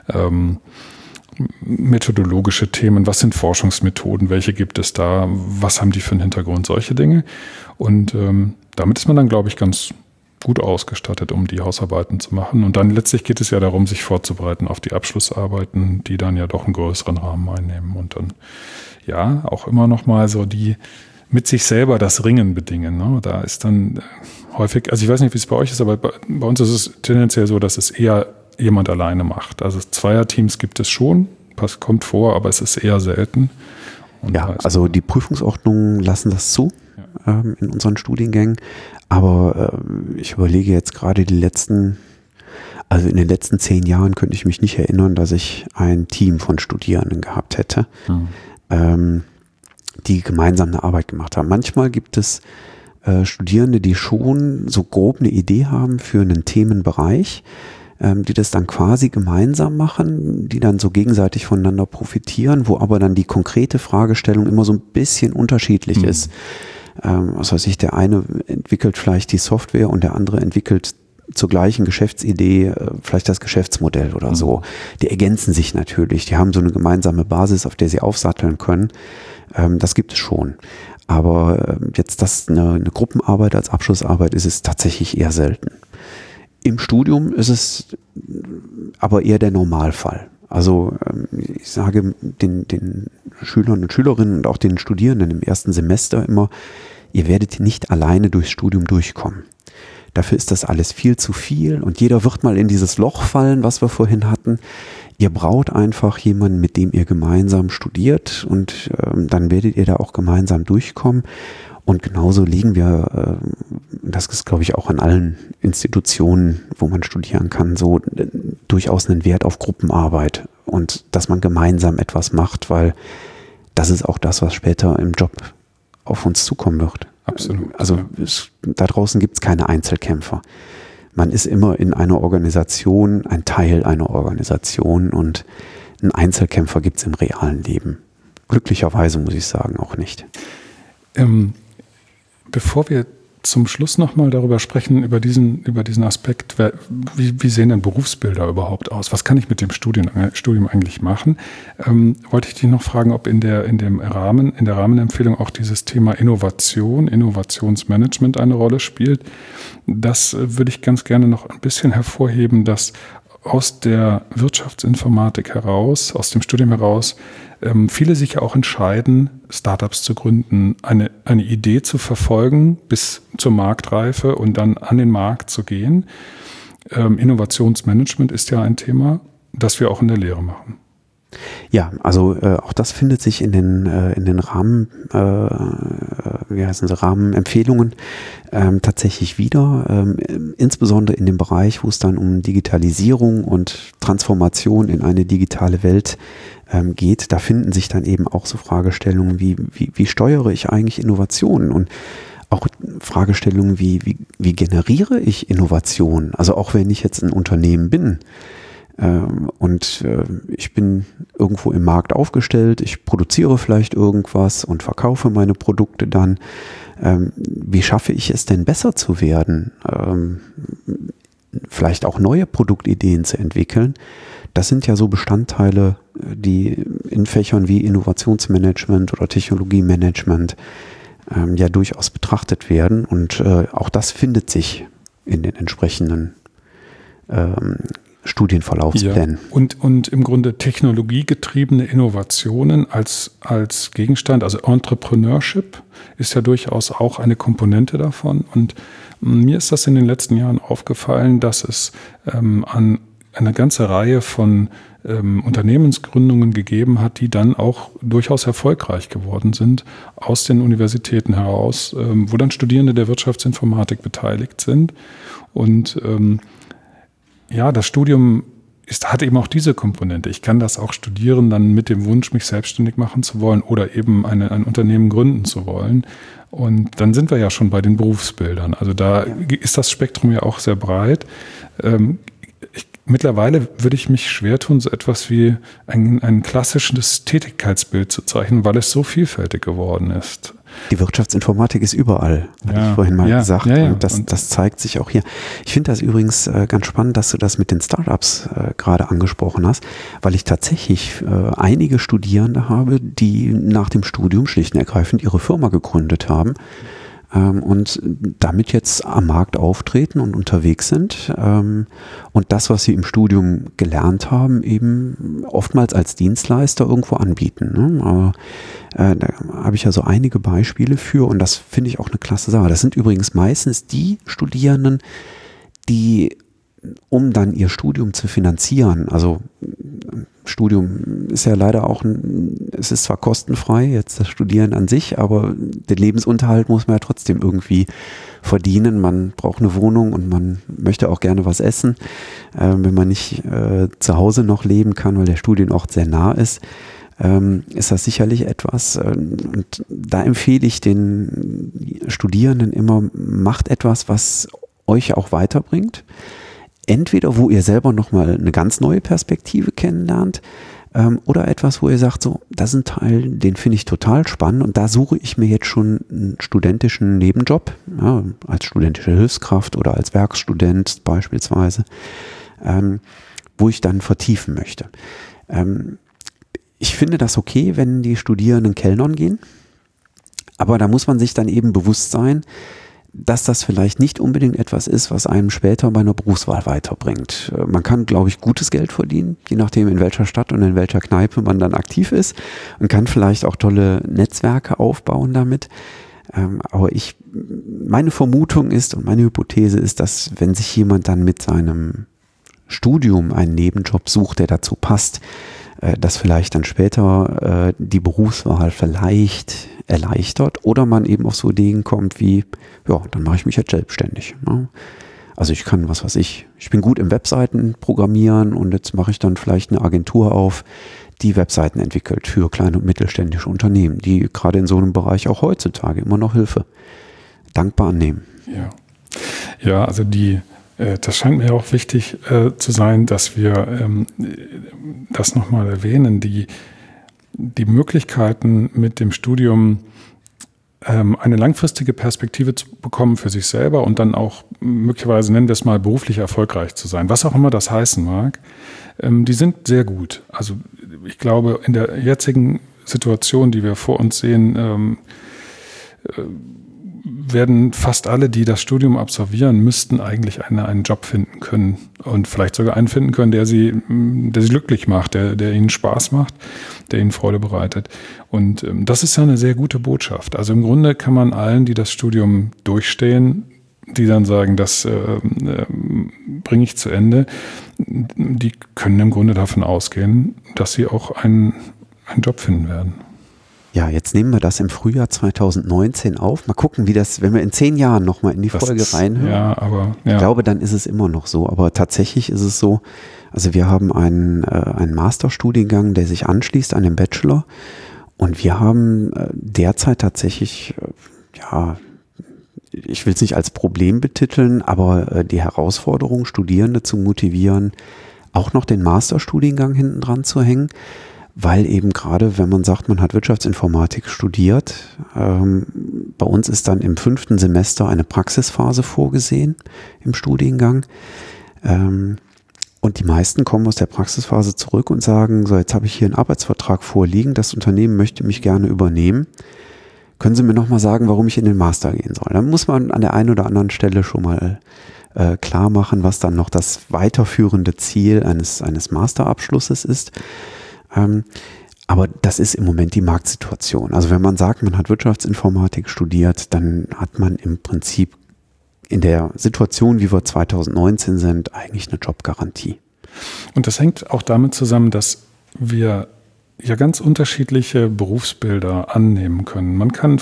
Methodologische Themen, was sind Forschungsmethoden, welche gibt es da, was haben die für einen Hintergrund, solche Dinge. Und damit ist man dann, glaube ich, ganz gut ausgestattet, um die Hausarbeiten zu machen. Und dann letztlich geht es ja darum, sich vorzubereiten auf die Abschlussarbeiten, die dann ja doch einen größeren Rahmen einnehmen und dann ja auch immer noch mal so die mit sich selber das Ringen bedingen. Ne? Da ist dann häufig, also ich weiß nicht, wie es bei euch ist, aber bei uns ist es tendenziell so, dass es eher jemand alleine macht. Also Zweierteams gibt es schon, kommt vor, aber es ist eher selten. Und ja, also die Prüfungsordnungen lassen das zu in unseren Studiengängen. Aber ich überlege jetzt gerade in den letzten 10 Jahren könnte ich mich nicht erinnern, dass ich ein Team von Studierenden gehabt hätte, die gemeinsam eine Arbeit gemacht haben. Manchmal gibt es Studierende, die schon so grob eine Idee haben für einen Themenbereich, die das dann quasi gemeinsam machen, die dann so gegenseitig voneinander profitieren, wo aber dann die konkrete Fragestellung immer so ein bisschen unterschiedlich ist. Was weiß ich, der eine entwickelt vielleicht die Software und der andere entwickelt zur gleichen Geschäftsidee vielleicht das Geschäftsmodell oder so. Die ergänzen sich natürlich, die haben so eine gemeinsame Basis, auf der sie aufsatteln können. Das gibt es schon. Aber jetzt eine Gruppenarbeit als Abschlussarbeit ist es tatsächlich eher selten. Im Studium ist es aber eher der Normalfall. Also ich sage den Schülern und Schülerinnen und auch den Studierenden im ersten Semester immer, ihr werdet nicht alleine durchs Studium durchkommen. Dafür ist das alles viel zu viel und jeder wird mal in dieses Loch fallen, was wir vorhin hatten. Ihr braucht einfach jemanden, mit dem ihr gemeinsam studiert und dann werdet ihr da auch gemeinsam durchkommen. Und genauso legen wir, das ist glaube ich auch an allen Institutionen, wo man studieren kann, so durchaus einen Wert auf Gruppenarbeit und dass man gemeinsam etwas macht, weil das ist auch das, was später im Job auf uns zukommen wird. Absolut. Also da draußen gibt es keine Einzelkämpfer. Man ist immer in einer Organisation, ein Teil einer Organisation und einen Einzelkämpfer gibt es im realen Leben. Glücklicherweise muss ich sagen, auch nicht. Bevor wir zum Schluss nochmal darüber sprechen, über diesen Aspekt, wie sehen denn Berufsbilder überhaupt aus? Was kann ich mit dem Studium eigentlich machen? Wollte ich dich noch fragen, ob in der Rahmenempfehlung auch dieses Thema Innovationsmanagement eine Rolle spielt. Das würde ich ganz gerne noch ein bisschen hervorheben, dass aus der Wirtschaftsinformatik heraus, aus dem Studium heraus, viele sich ja auch entscheiden, Startups zu gründen, eine Idee zu verfolgen bis zur Marktreife und dann an den Markt zu gehen. Innovationsmanagement ist ja ein Thema, das wir auch in der Lehre machen. Ja, also auch das findet sich in den Rahmen, Rahmenempfehlungen tatsächlich wieder, insbesondere in dem Bereich, wo es dann um Digitalisierung und Transformation in eine digitale Welt geht. Da finden sich dann eben auch so Fragestellungen wie steuere ich eigentlich Innovationen und auch Fragestellungen wie generiere ich Innovation? Also auch wenn ich jetzt ein Unternehmen bin, und ich bin irgendwo im Markt aufgestellt, ich produziere vielleicht irgendwas und verkaufe meine Produkte dann. Wie schaffe ich es denn besser zu werden? Vielleicht auch neue Produktideen zu entwickeln. Das sind ja so Bestandteile, die in Fächern wie Innovationsmanagement oder Technologiemanagement ja durchaus betrachtet werden. Und auch das findet sich in den entsprechenden Studienverlaufsplänen. Ja. Und im Grunde technologiegetriebene Innovationen als Gegenstand, also Entrepreneurship ist ja durchaus auch eine Komponente davon. Und mir ist das in den letzten Jahren aufgefallen, dass es an eine ganze Reihe von Unternehmensgründungen gegeben hat, die dann auch durchaus erfolgreich geworden sind aus den Universitäten heraus, wo dann Studierende der Wirtschaftsinformatik beteiligt sind. Und ja, das Studium hat eben auch diese Komponente. Ich kann das auch studieren, dann mit dem Wunsch, mich selbstständig machen zu wollen oder eben ein Unternehmen gründen zu wollen. Und dann sind wir ja schon bei den Berufsbildern. Also da ist das Spektrum ja auch sehr breit. Mittlerweile würde ich mich schwer tun, so etwas wie ein klassisches Tätigkeitsbild zu zeichnen, weil es so vielfältig geworden ist. Die Wirtschaftsinformatik ist überall, hatte ich vorhin mal gesagt. Ja. Und das zeigt sich auch hier. Ich finde das übrigens ganz spannend, dass du das mit den Startups gerade angesprochen hast, weil ich tatsächlich einige Studierende habe, die nach dem Studium schlicht und ergreifend ihre Firma gegründet haben. Und damit jetzt am Markt auftreten und unterwegs sind und das, was sie im Studium gelernt haben, eben oftmals als Dienstleister irgendwo anbieten. Ne? Da habe ich ja so einige Beispiele für und das finde ich auch eine klasse Sache. Das sind übrigens meistens die Studierenden, die, um dann ihr Studium zu finanzieren, also Studium ist ja leider auch, es ist zwar kostenfrei, jetzt das Studieren an sich, aber den Lebensunterhalt muss man ja trotzdem irgendwie verdienen. Man braucht eine Wohnung und man möchte auch gerne was essen, wenn man nicht zu Hause noch leben kann, weil der Studienort sehr nah ist. Ist das sicherlich etwas. Und da empfehle ich den Studierenden immer, macht etwas, was euch auch weiterbringt. Entweder, wo ihr selber nochmal eine ganz neue Perspektive kennenlernt oder etwas, wo ihr sagt, so, das ist ein Teil, den finde ich total spannend und da suche ich mir jetzt schon einen studentischen Nebenjob, ja, als studentische Hilfskraft oder als Werkstudent beispielsweise, wo ich dann vertiefen möchte. Ich finde das okay, wenn die Studierenden Kellnern gehen, aber da muss man sich dann eben bewusst sein, dass das vielleicht nicht unbedingt etwas ist, was einem später bei einer Berufswahl weiterbringt. Man kann, glaube ich, gutes Geld verdienen, je nachdem in welcher Stadt und in welcher Kneipe man dann aktiv ist und kann vielleicht auch tolle Netzwerke aufbauen damit. Aber meine Vermutung ist und meine Hypothese ist, dass wenn sich jemand dann mit seinem Studium einen Nebenjob sucht, der dazu passt, dass vielleicht dann später die Berufswahl vielleicht erleichtert oder man eben auf so Ideen kommt wie, ja, dann mache ich mich jetzt selbstständig. Ne? Also ich kann, was weiß ich bin gut im Webseiten programmieren und jetzt mache ich dann vielleicht eine Agentur auf, die Webseiten entwickelt für kleine und mittelständische Unternehmen, die gerade in so einem Bereich auch heutzutage immer noch Hilfe dankbar annehmen. Ja, also das scheint mir auch wichtig zu sein, dass wir das nochmal erwähnen, die Möglichkeiten mit dem Studium eine langfristige Perspektive zu bekommen für sich selber und dann auch möglicherweise, nennen wir es mal, beruflich erfolgreich zu sein, was auch immer das heißen mag, die sind sehr gut. Also ich glaube, in der jetzigen Situation, die wir vor uns sehen, werden fast alle, die das Studium absolvieren, müssten eigentlich einen Job finden können und vielleicht sogar einen finden können, der sie glücklich macht, der ihnen Spaß macht, der ihnen Freude bereitet. Und das ist ja eine sehr gute Botschaft. Also im Grunde kann man allen, die das Studium durchstehen, die dann sagen, das bringt bringe ich zu Ende, die können im Grunde davon ausgehen, dass sie auch einen Job finden werden. Ja, jetzt nehmen wir das im Frühjahr 2019 auf. Mal gucken, wie das, wenn wir in 10 Jahren nochmal in die Folge reinhören. Ja, aber ich glaube, dann ist es immer noch so. Aber tatsächlich ist es so, also wir haben einen Masterstudiengang, der sich anschließt an den Bachelor. Und wir haben derzeit tatsächlich, ich will es nicht als Problem betiteln, aber die Herausforderung, Studierende zu motivieren, auch noch den Masterstudiengang hinten dran zu hängen. Weil eben gerade, wenn man sagt, man hat Wirtschaftsinformatik studiert, bei uns ist dann im 5. Semester eine Praxisphase vorgesehen im Studiengang. Und die meisten kommen aus der Praxisphase zurück und sagen, so, jetzt habe ich hier einen Arbeitsvertrag vorliegen, das Unternehmen möchte mich gerne übernehmen. Können Sie mir nochmal sagen, warum ich in den Master gehen soll? Dann muss man an der einen oder anderen Stelle schon mal klar machen, was dann noch das weiterführende Ziel eines Masterabschlusses ist. Aber das ist im Moment die Marktsituation. Also wenn man sagt, man hat Wirtschaftsinformatik studiert, dann hat man im Prinzip in der Situation, wie wir 2019 sind, eigentlich eine Jobgarantie. Und das hängt auch damit zusammen, dass wir ja ganz unterschiedliche Berufsbilder annehmen können. Man kann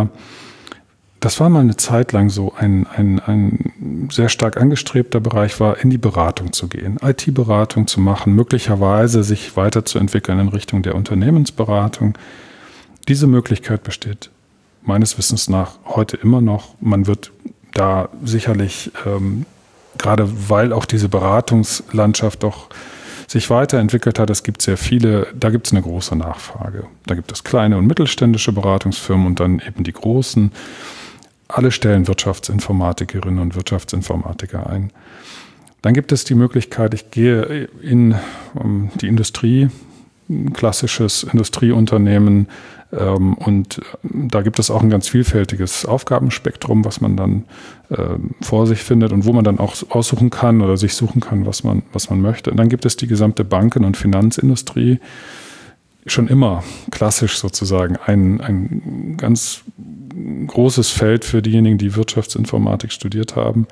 das war mal eine Zeit lang so, ein sehr stark angestrebter Bereich war, in die Beratung zu gehen, IT-Beratung zu machen, möglicherweise sich weiterzuentwickeln in Richtung der Unternehmensberatung. Diese Möglichkeit besteht meines Wissens nach heute immer noch. Man wird da sicherlich, gerade weil auch diese Beratungslandschaft doch sich weiterentwickelt hat, es gibt sehr viele, da gibt es eine große Nachfrage. Da gibt es kleine und mittelständische Beratungsfirmen und dann eben die großen. Alle stellen Wirtschaftsinformatikerinnen und Wirtschaftsinformatiker ein. Dann gibt es die Möglichkeit, ich gehe in die Industrie, ein klassisches Industrieunternehmen, und da gibt es auch ein ganz vielfältiges Aufgabenspektrum, was man dann vor sich findet und wo man dann auch aussuchen kann oder sich suchen kann, was man möchte. Und dann gibt es die gesamte Banken- und Finanzindustrie, schon immer klassisch sozusagen ein ganz großes Feld für diejenigen, die Wirtschaftsinformatik studiert haben.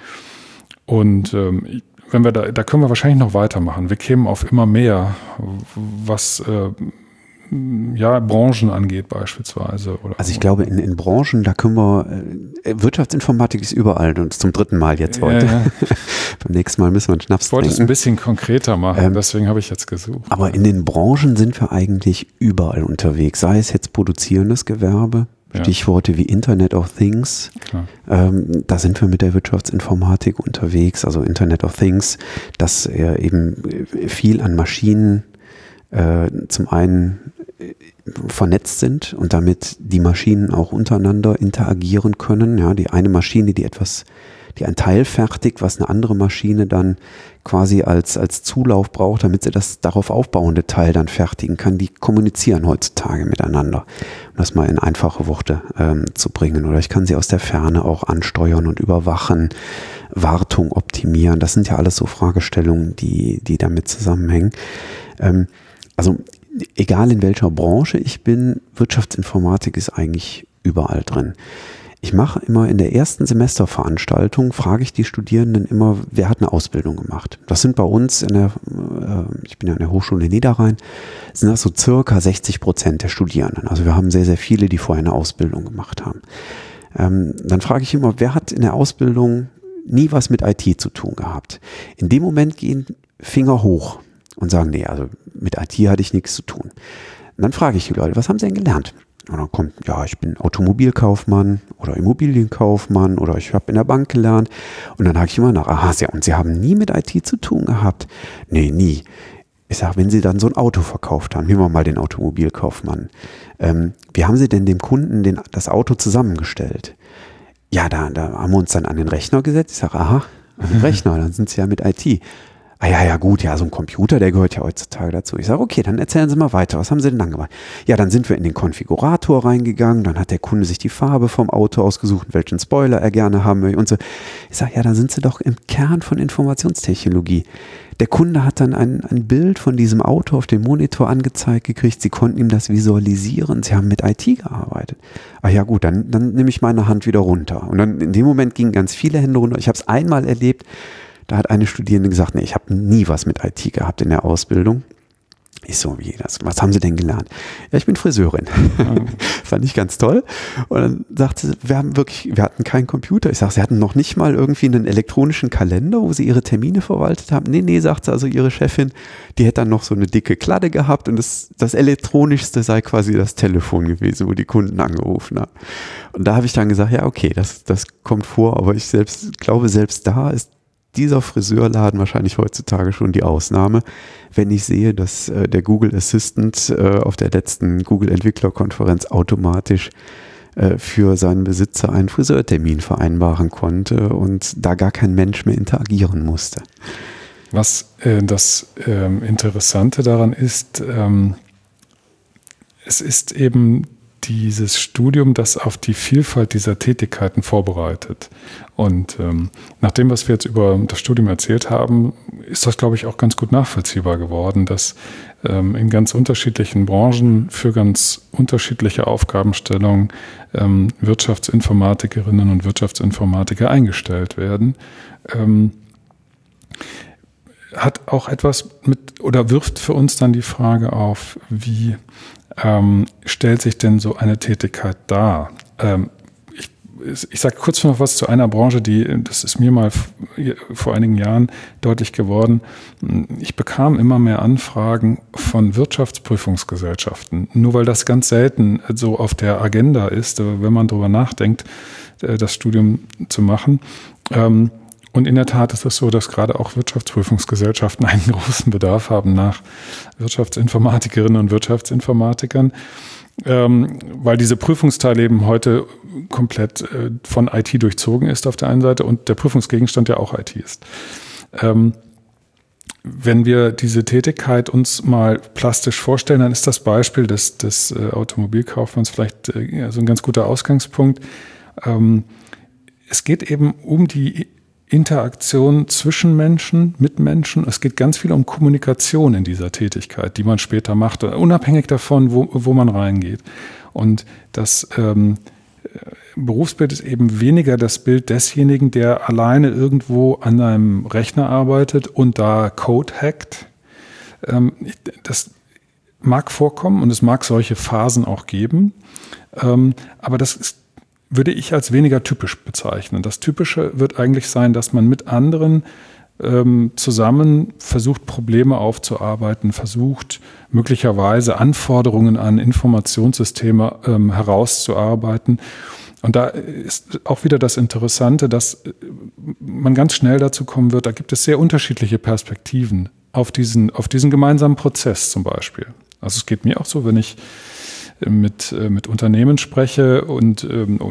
Und wenn wir da können wir wahrscheinlich noch weitermachen. Wir kämen auf immer mehr, was Branchen angeht beispielsweise. Also ich glaube, in Branchen, da können wir, Wirtschaftsinformatik ist überall und zum 3. Mal jetzt heute. Ja. Beim nächsten Mal müssen wir einen Schnaps trinken. Ich wollte es ein bisschen konkreter machen, deswegen habe ich jetzt gesucht. Aber in den Branchen sind wir eigentlich überall unterwegs, sei es jetzt produzierendes Gewerbe, Stichworte wie Internet of Things. Da sind wir mit der Wirtschaftsinformatik unterwegs, also Internet of Things, dass eben viel an Maschinen zum einen vernetzt sind und damit die Maschinen auch untereinander interagieren können. Ja, die eine Maschine, die ein Teil fertigt, was eine andere Maschine dann quasi als Zulauf braucht, damit sie das darauf aufbauende Teil dann fertigen kann, die kommunizieren heutzutage miteinander, um das mal in einfache Worte zu bringen. Oder ich kann sie aus der Ferne auch ansteuern und überwachen, Wartung optimieren. Das sind ja alles so Fragestellungen, die damit zusammenhängen. Also egal in welcher Branche ich bin, Wirtschaftsinformatik ist eigentlich überall drin. Ich mache immer in der ersten Semesterveranstaltung, frage ich die Studierenden immer, wer hat eine Ausbildung gemacht. Das sind bei uns ich bin ja an der Hochschule Niederrhein, sind das so circa 60% der Studierenden. Also wir haben sehr, sehr viele, die vorher eine Ausbildung gemacht haben. Dann frage ich immer, wer hat in der Ausbildung nie was mit IT zu tun gehabt? In dem Moment gehen Finger hoch und sagen, nee, also mit IT hatte ich nichts zu tun. Und dann frage ich die Leute, was haben sie denn gelernt? Und dann kommt, ja, ich bin Automobilkaufmann oder Immobilienkaufmann oder ich habe in der Bank gelernt. Und dann hake ich immer nach, aha, und Sie haben nie mit IT zu tun gehabt? Nee, nie. Ich sage, wenn Sie dann so ein Auto verkauft haben, nehmen wir mal den Automobilkaufmann. Wie haben Sie denn dem Kunden das Auto zusammengestellt? Ja, da haben wir uns dann an den Rechner gesetzt. Ich sage, aha, an den Rechner, dann sind Sie ja mit IT. Ah ja, gut, ja, so ein Computer, der gehört ja heutzutage dazu. Ich sage, okay, dann erzählen Sie mal weiter. Was haben Sie denn dann gemacht? Ja, dann sind wir in den Konfigurator reingegangen, dann hat der Kunde sich die Farbe vom Auto ausgesucht, welchen Spoiler er gerne haben will und so. Ich sage, ja, dann sind Sie doch im Kern von Informationstechnologie. Der Kunde hat dann ein Bild von diesem Auto auf dem Monitor angezeigt gekriegt, Sie konnten ihm das visualisieren, Sie haben mit IT gearbeitet. Ah ja gut, dann nehme ich meine Hand wieder runter. Und dann in dem Moment gingen ganz viele Hände runter. Ich habe es einmal erlebt, Da hat eine Studierende gesagt, nee, ich habe nie was mit IT gehabt in der Ausbildung. Ich so, was haben Sie denn gelernt? Ja, ich bin Friseurin. Fand ich ganz toll. Und dann sagte sie, wir hatten keinen Computer. Ich sage, Sie hatten noch nicht mal irgendwie einen elektronischen Kalender, wo Sie Ihre Termine verwaltet haben? Nee, sagt sie, also Ihre Chefin, die hätte dann noch so eine dicke Kladde gehabt und das Elektronischste sei quasi das Telefon gewesen, wo die Kunden angerufen haben. Und da habe ich dann gesagt, ja, okay, das kommt vor, aber ich glaube, selbst da ist dieser Friseurladen wahrscheinlich heutzutage schon die Ausnahme, wenn ich sehe, dass der Google Assistant auf der letzten Google-Entwicklerkonferenz automatisch für seinen Besitzer einen Friseurtermin vereinbaren konnte und da gar kein Mensch mehr interagieren musste. Was das Interessante daran ist, es ist eben dieses Studium, das auf die Vielfalt dieser Tätigkeiten vorbereitet. Und nach dem, was wir jetzt über das Studium erzählt haben, ist das, glaube ich, auch ganz gut nachvollziehbar geworden, dass in ganz unterschiedlichen Branchen für ganz unterschiedliche Aufgabenstellungen Wirtschaftsinformatikerinnen und Wirtschaftsinformatiker eingestellt werden. Hat auch etwas mit oder wirft für uns dann die Frage auf, wie stellt sich denn so eine Tätigkeit dar? Ich sage kurz noch was zu einer Branche, das ist mir mal vor einigen Jahren deutlich geworden. Ich bekam immer mehr Anfragen von Wirtschaftsprüfungsgesellschaften, nur weil das ganz selten so auf der Agenda ist, wenn man darüber nachdenkt, das Studium zu machen. Und in der Tat ist es so, dass gerade auch Wirtschaftsprüfungsgesellschaften einen großen Bedarf haben nach Wirtschaftsinformatikerinnen und Wirtschaftsinformatikern, weil diese Prüfungsteil eben heute komplett von IT durchzogen ist auf der einen Seite und der Prüfungsgegenstand ja auch IT ist. Wenn wir diese Tätigkeit uns mal plastisch vorstellen, dann ist das Beispiel des Automobilkaufmanns vielleicht so ein ganz guter Ausgangspunkt. Es geht eben um die Interaktion zwischen Menschen, mit Menschen. Es geht ganz viel um Kommunikation in dieser Tätigkeit, die man später macht, unabhängig davon, wo man reingeht. Und das Berufsbild ist eben weniger das Bild desjenigen, der alleine irgendwo an einem Rechner arbeitet und da Code hackt. Das mag vorkommen und es mag solche Phasen auch geben, aber das würde ich als weniger typisch bezeichnen. Das Typische wird eigentlich sein, dass man mit anderen zusammen versucht, Probleme aufzuarbeiten, versucht, möglicherweise Anforderungen an Informationssysteme herauszuarbeiten. Und da ist auch wieder das Interessante, dass man ganz schnell dazu kommen wird, da gibt es sehr unterschiedliche Perspektiven auf diesen gemeinsamen Prozess zum Beispiel. Also es geht mir auch so, wenn ich mit Unternehmen spreche und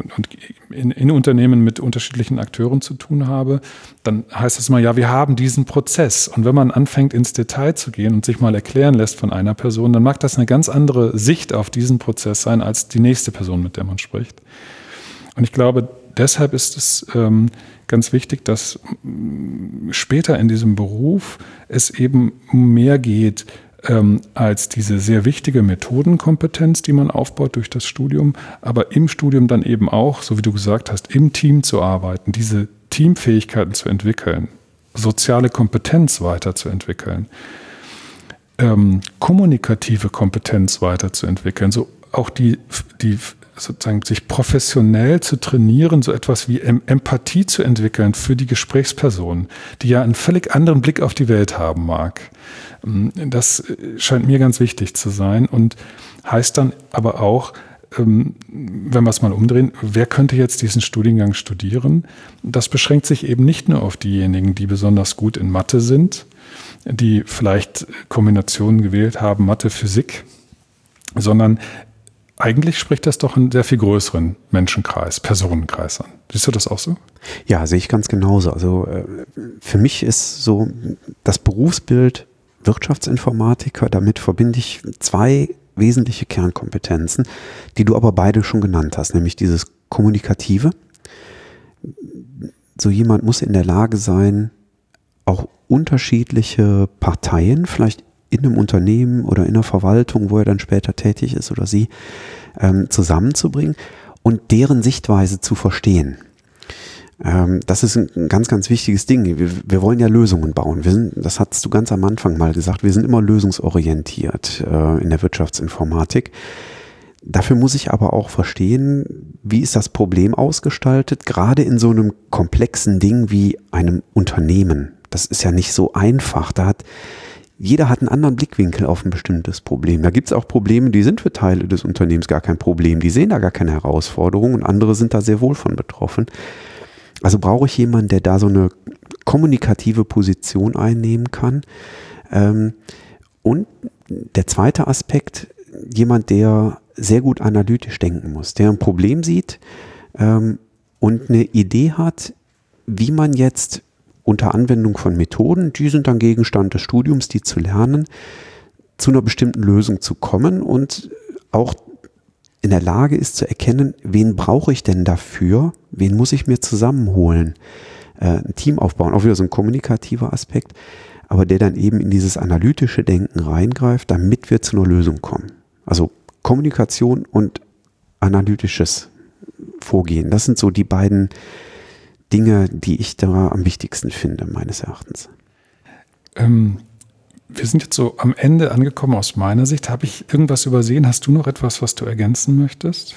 in Unternehmen mit unterschiedlichen Akteuren zu tun habe, dann heißt es mal, ja, wir haben diesen Prozess. Und wenn man anfängt, ins Detail zu gehen und sich mal erklären lässt von einer Person, dann mag das eine ganz andere Sicht auf diesen Prozess sein, als die nächste Person, mit der man spricht. Und ich glaube, deshalb ist es ganz wichtig, dass später in diesem Beruf es eben mehr geht, als diese sehr wichtige Methodenkompetenz, die man aufbaut durch das Studium, aber im Studium dann eben auch, so wie du gesagt hast, im Team zu arbeiten, diese Teamfähigkeiten zu entwickeln, soziale Kompetenz weiterzuentwickeln, kommunikative Kompetenz weiterzuentwickeln, so auch die sozusagen sich professionell zu trainieren, so etwas wie Empathie zu entwickeln für die Gesprächsperson, die ja einen völlig anderen Blick auf die Welt haben mag. Das scheint mir ganz wichtig zu sein und heißt dann aber auch, wenn wir es mal umdrehen, wer könnte jetzt diesen Studiengang studieren? Das beschränkt sich eben nicht nur auf diejenigen, die besonders gut in Mathe sind, die vielleicht Kombinationen gewählt haben, Mathe, Physik, sondern eigentlich spricht das doch einen sehr viel größeren Menschenkreis, Personenkreis an. Siehst du das auch so? Ja, sehe ich ganz genauso. Also für mich ist so das Berufsbild Wirtschaftsinformatiker, damit verbinde ich zwei wesentliche Kernkompetenzen, die du aber beide schon genannt hast, nämlich dieses Kommunikative. So jemand muss in der Lage sein, auch unterschiedliche Parteien, vielleicht in einem Unternehmen oder in der Verwaltung, wo er dann später tätig ist oder sie, zusammenzubringen und deren Sichtweise zu verstehen. Das ist ein ganz, ganz wichtiges Ding. Wir wollen ja Lösungen bauen. Das hast du ganz am Anfang mal gesagt, wir sind immer lösungsorientiert in der Wirtschaftsinformatik. Dafür muss ich aber auch verstehen, wie ist das Problem ausgestaltet, gerade in so einem komplexen Ding wie einem Unternehmen. Das ist ja nicht so einfach. Jeder hat einen anderen Blickwinkel auf ein bestimmtes Problem. Da gibt es auch Probleme, die sind für Teile des Unternehmens gar kein Problem. Die sehen da gar keine Herausforderung und andere sind da sehr wohl von betroffen. Also brauche ich jemanden, der da so eine kommunikative Position einnehmen kann. Und der zweite Aspekt, jemand, der sehr gut analytisch denken muss, der ein Problem sieht und eine Idee hat, wie man jetzt unter Anwendung von Methoden, die sind dann Gegenstand des Studiums, die zu lernen, zu einer bestimmten Lösung zu kommen und auch in der Lage ist zu erkennen, wen brauche ich denn dafür, wen muss ich mir zusammenholen, ein Team aufbauen, auch wieder so ein kommunikativer Aspekt, aber der dann eben in dieses analytische Denken reingreift, damit wir zu einer Lösung kommen. Also Kommunikation und analytisches Vorgehen, das sind so die beiden Dinge, die ich da am wichtigsten finde, meines Erachtens. Wir sind jetzt so am Ende angekommen aus meiner Sicht. Habe ich irgendwas übersehen? Hast du noch etwas, was du ergänzen möchtest?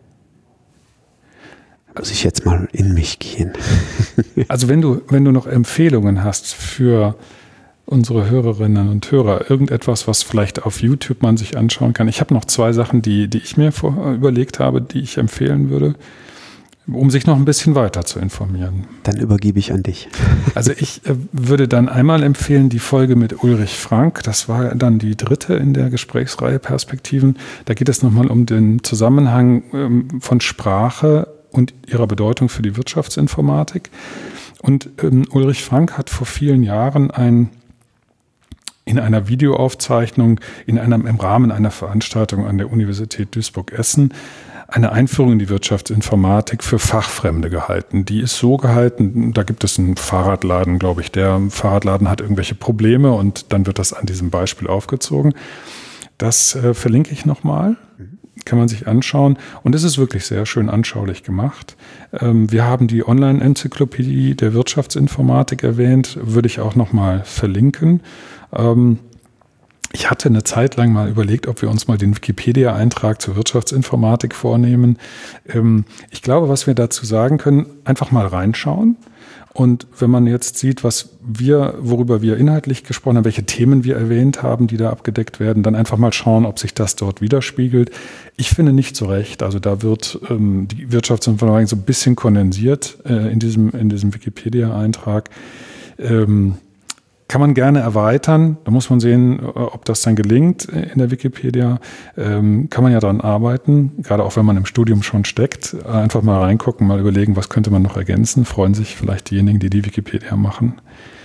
Muss ich jetzt mal in mich gehen? Also wenn du noch Empfehlungen hast für unsere Hörerinnen und Hörer, irgendetwas, was vielleicht auf YouTube man sich anschauen kann. Ich habe noch 2 Sachen, die ich mir überlegt habe, die ich empfehlen würde, um sich noch ein bisschen weiter zu informieren. Dann übergebe ich an dich. Also ich würde dann einmal empfehlen, die Folge mit Ulrich Frank. Das war dann die 3. in der Gesprächsreihe Perspektiven. Da geht es nochmal um den Zusammenhang von Sprache und ihrer Bedeutung für die Wirtschaftsinformatik. Und Ulrich Frank hat vor vielen Jahren in einer Videoaufzeichnung im Rahmen einer Veranstaltung an der Universität Duisburg-Essen eine Einführung in die Wirtschaftsinformatik für Fachfremde gehalten. Die ist so gehalten, da gibt es einen Fahrradladen, glaube ich. Der Fahrradladen hat irgendwelche Probleme und dann wird das an diesem Beispiel aufgezogen. Das verlinke ich nochmal, kann man sich anschauen. Und es ist wirklich sehr schön anschaulich gemacht. Wir haben die Online-Enzyklopädie der Wirtschaftsinformatik erwähnt, würde ich auch nochmal verlinken. Ich hatte eine Zeit lang mal überlegt, ob wir uns mal den Wikipedia-Eintrag zur Wirtschaftsinformatik vornehmen. Ich glaube, was wir dazu sagen können, einfach mal reinschauen. Und wenn man jetzt sieht, worüber wir inhaltlich gesprochen haben, welche Themen wir erwähnt haben, die da abgedeckt werden, dann einfach mal schauen, ob sich das dort widerspiegelt. Ich finde nicht so recht. Also da wird die Wirtschaftsinformatik so ein bisschen kondensiert in diesem Wikipedia-Eintrag. Kann man gerne erweitern. Da muss man sehen, ob das dann gelingt in der Wikipedia. Kann man ja daran arbeiten, gerade auch wenn man im Studium schon steckt. Einfach mal reingucken, mal überlegen, was könnte man noch ergänzen. Freuen sich vielleicht diejenigen, die Wikipedia machen.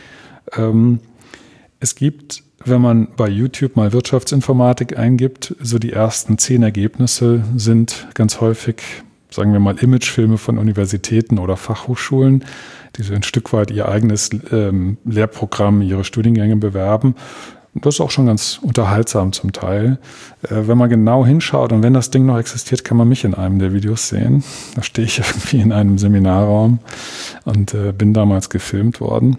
Es gibt, wenn man bei YouTube mal Wirtschaftsinformatik eingibt, so die ersten 10 Ergebnisse sind ganz häufig, sagen wir mal, Imagefilme von Universitäten oder Fachhochschulen, die so ein Stück weit ihr eigenes Lehrprogramm, ihre Studiengänge bewerben. Und das ist auch schon ganz unterhaltsam zum Teil. Wenn man genau hinschaut und wenn das Ding noch existiert, kann man mich in einem der Videos sehen. Da stehe ich irgendwie in einem Seminarraum und bin damals gefilmt worden.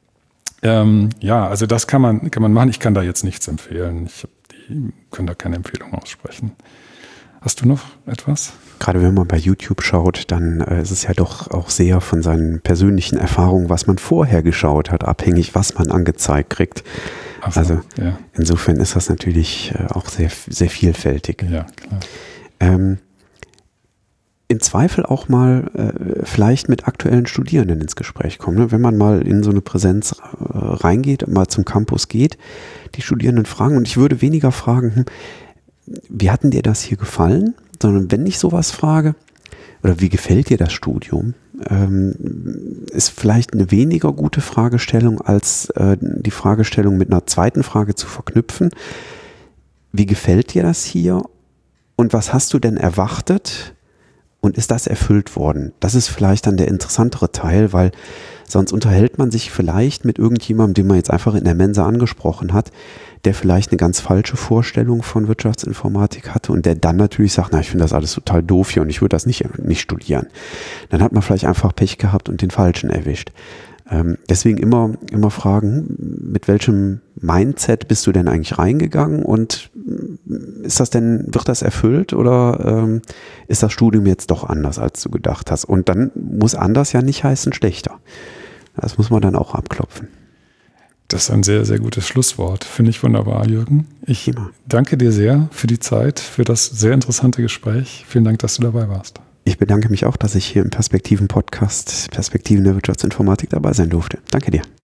Also das kann man machen. Ich kann da jetzt nichts empfehlen. Die können da keine Empfehlung aussprechen. Hast du noch etwas? Gerade wenn man bei YouTube schaut, dann ist es ja doch auch sehr von seinen persönlichen Erfahrungen, was man vorher geschaut hat, abhängig, was man angezeigt kriegt. So, also ja. Insofern ist das natürlich auch sehr, sehr vielfältig. Ja, klar. Im Zweifel auch mal vielleicht mit aktuellen Studierenden ins Gespräch kommen. Ne? Wenn man mal in so eine Präsenz reingeht, mal zum Campus geht, die Studierenden fragen, und ich würde weniger fragen, wie hat denn dir das hier gefallen? Sondern wenn ich sowas frage, oder wie gefällt dir das Studium, ist vielleicht eine weniger gute Fragestellung, als die Fragestellung mit einer zweiten Frage zu verknüpfen. Wie gefällt dir das hier? Und was hast du denn erwartet? und ist das erfüllt worden? Das ist vielleicht dann der interessantere Teil, weil sonst unterhält man sich vielleicht mit irgendjemandem, den man jetzt einfach in der Mensa angesprochen hat, der vielleicht eine ganz falsche Vorstellung von Wirtschaftsinformatik hatte und der dann natürlich sagt, ich finde das alles total doof hier und ich würde das nicht studieren. Dann hat man vielleicht einfach Pech gehabt und den Falschen erwischt. Deswegen immer fragen, mit welchem Mindset bist du denn eigentlich reingegangen und wird das erfüllt oder ist das Studium jetzt doch anders, als du gedacht hast? Und dann muss anders ja nicht heißen schlechter. Das muss man dann auch abklopfen. Das ist ein sehr, sehr gutes Schlusswort. Finde ich wunderbar, Jürgen. Ich danke dir sehr für die Zeit, für das sehr interessante Gespräch. Vielen Dank, dass du dabei warst. Ich bedanke mich auch, dass ich hier im Perspektiven-Podcast Perspektiven der Wirtschaftsinformatik dabei sein durfte. Danke dir.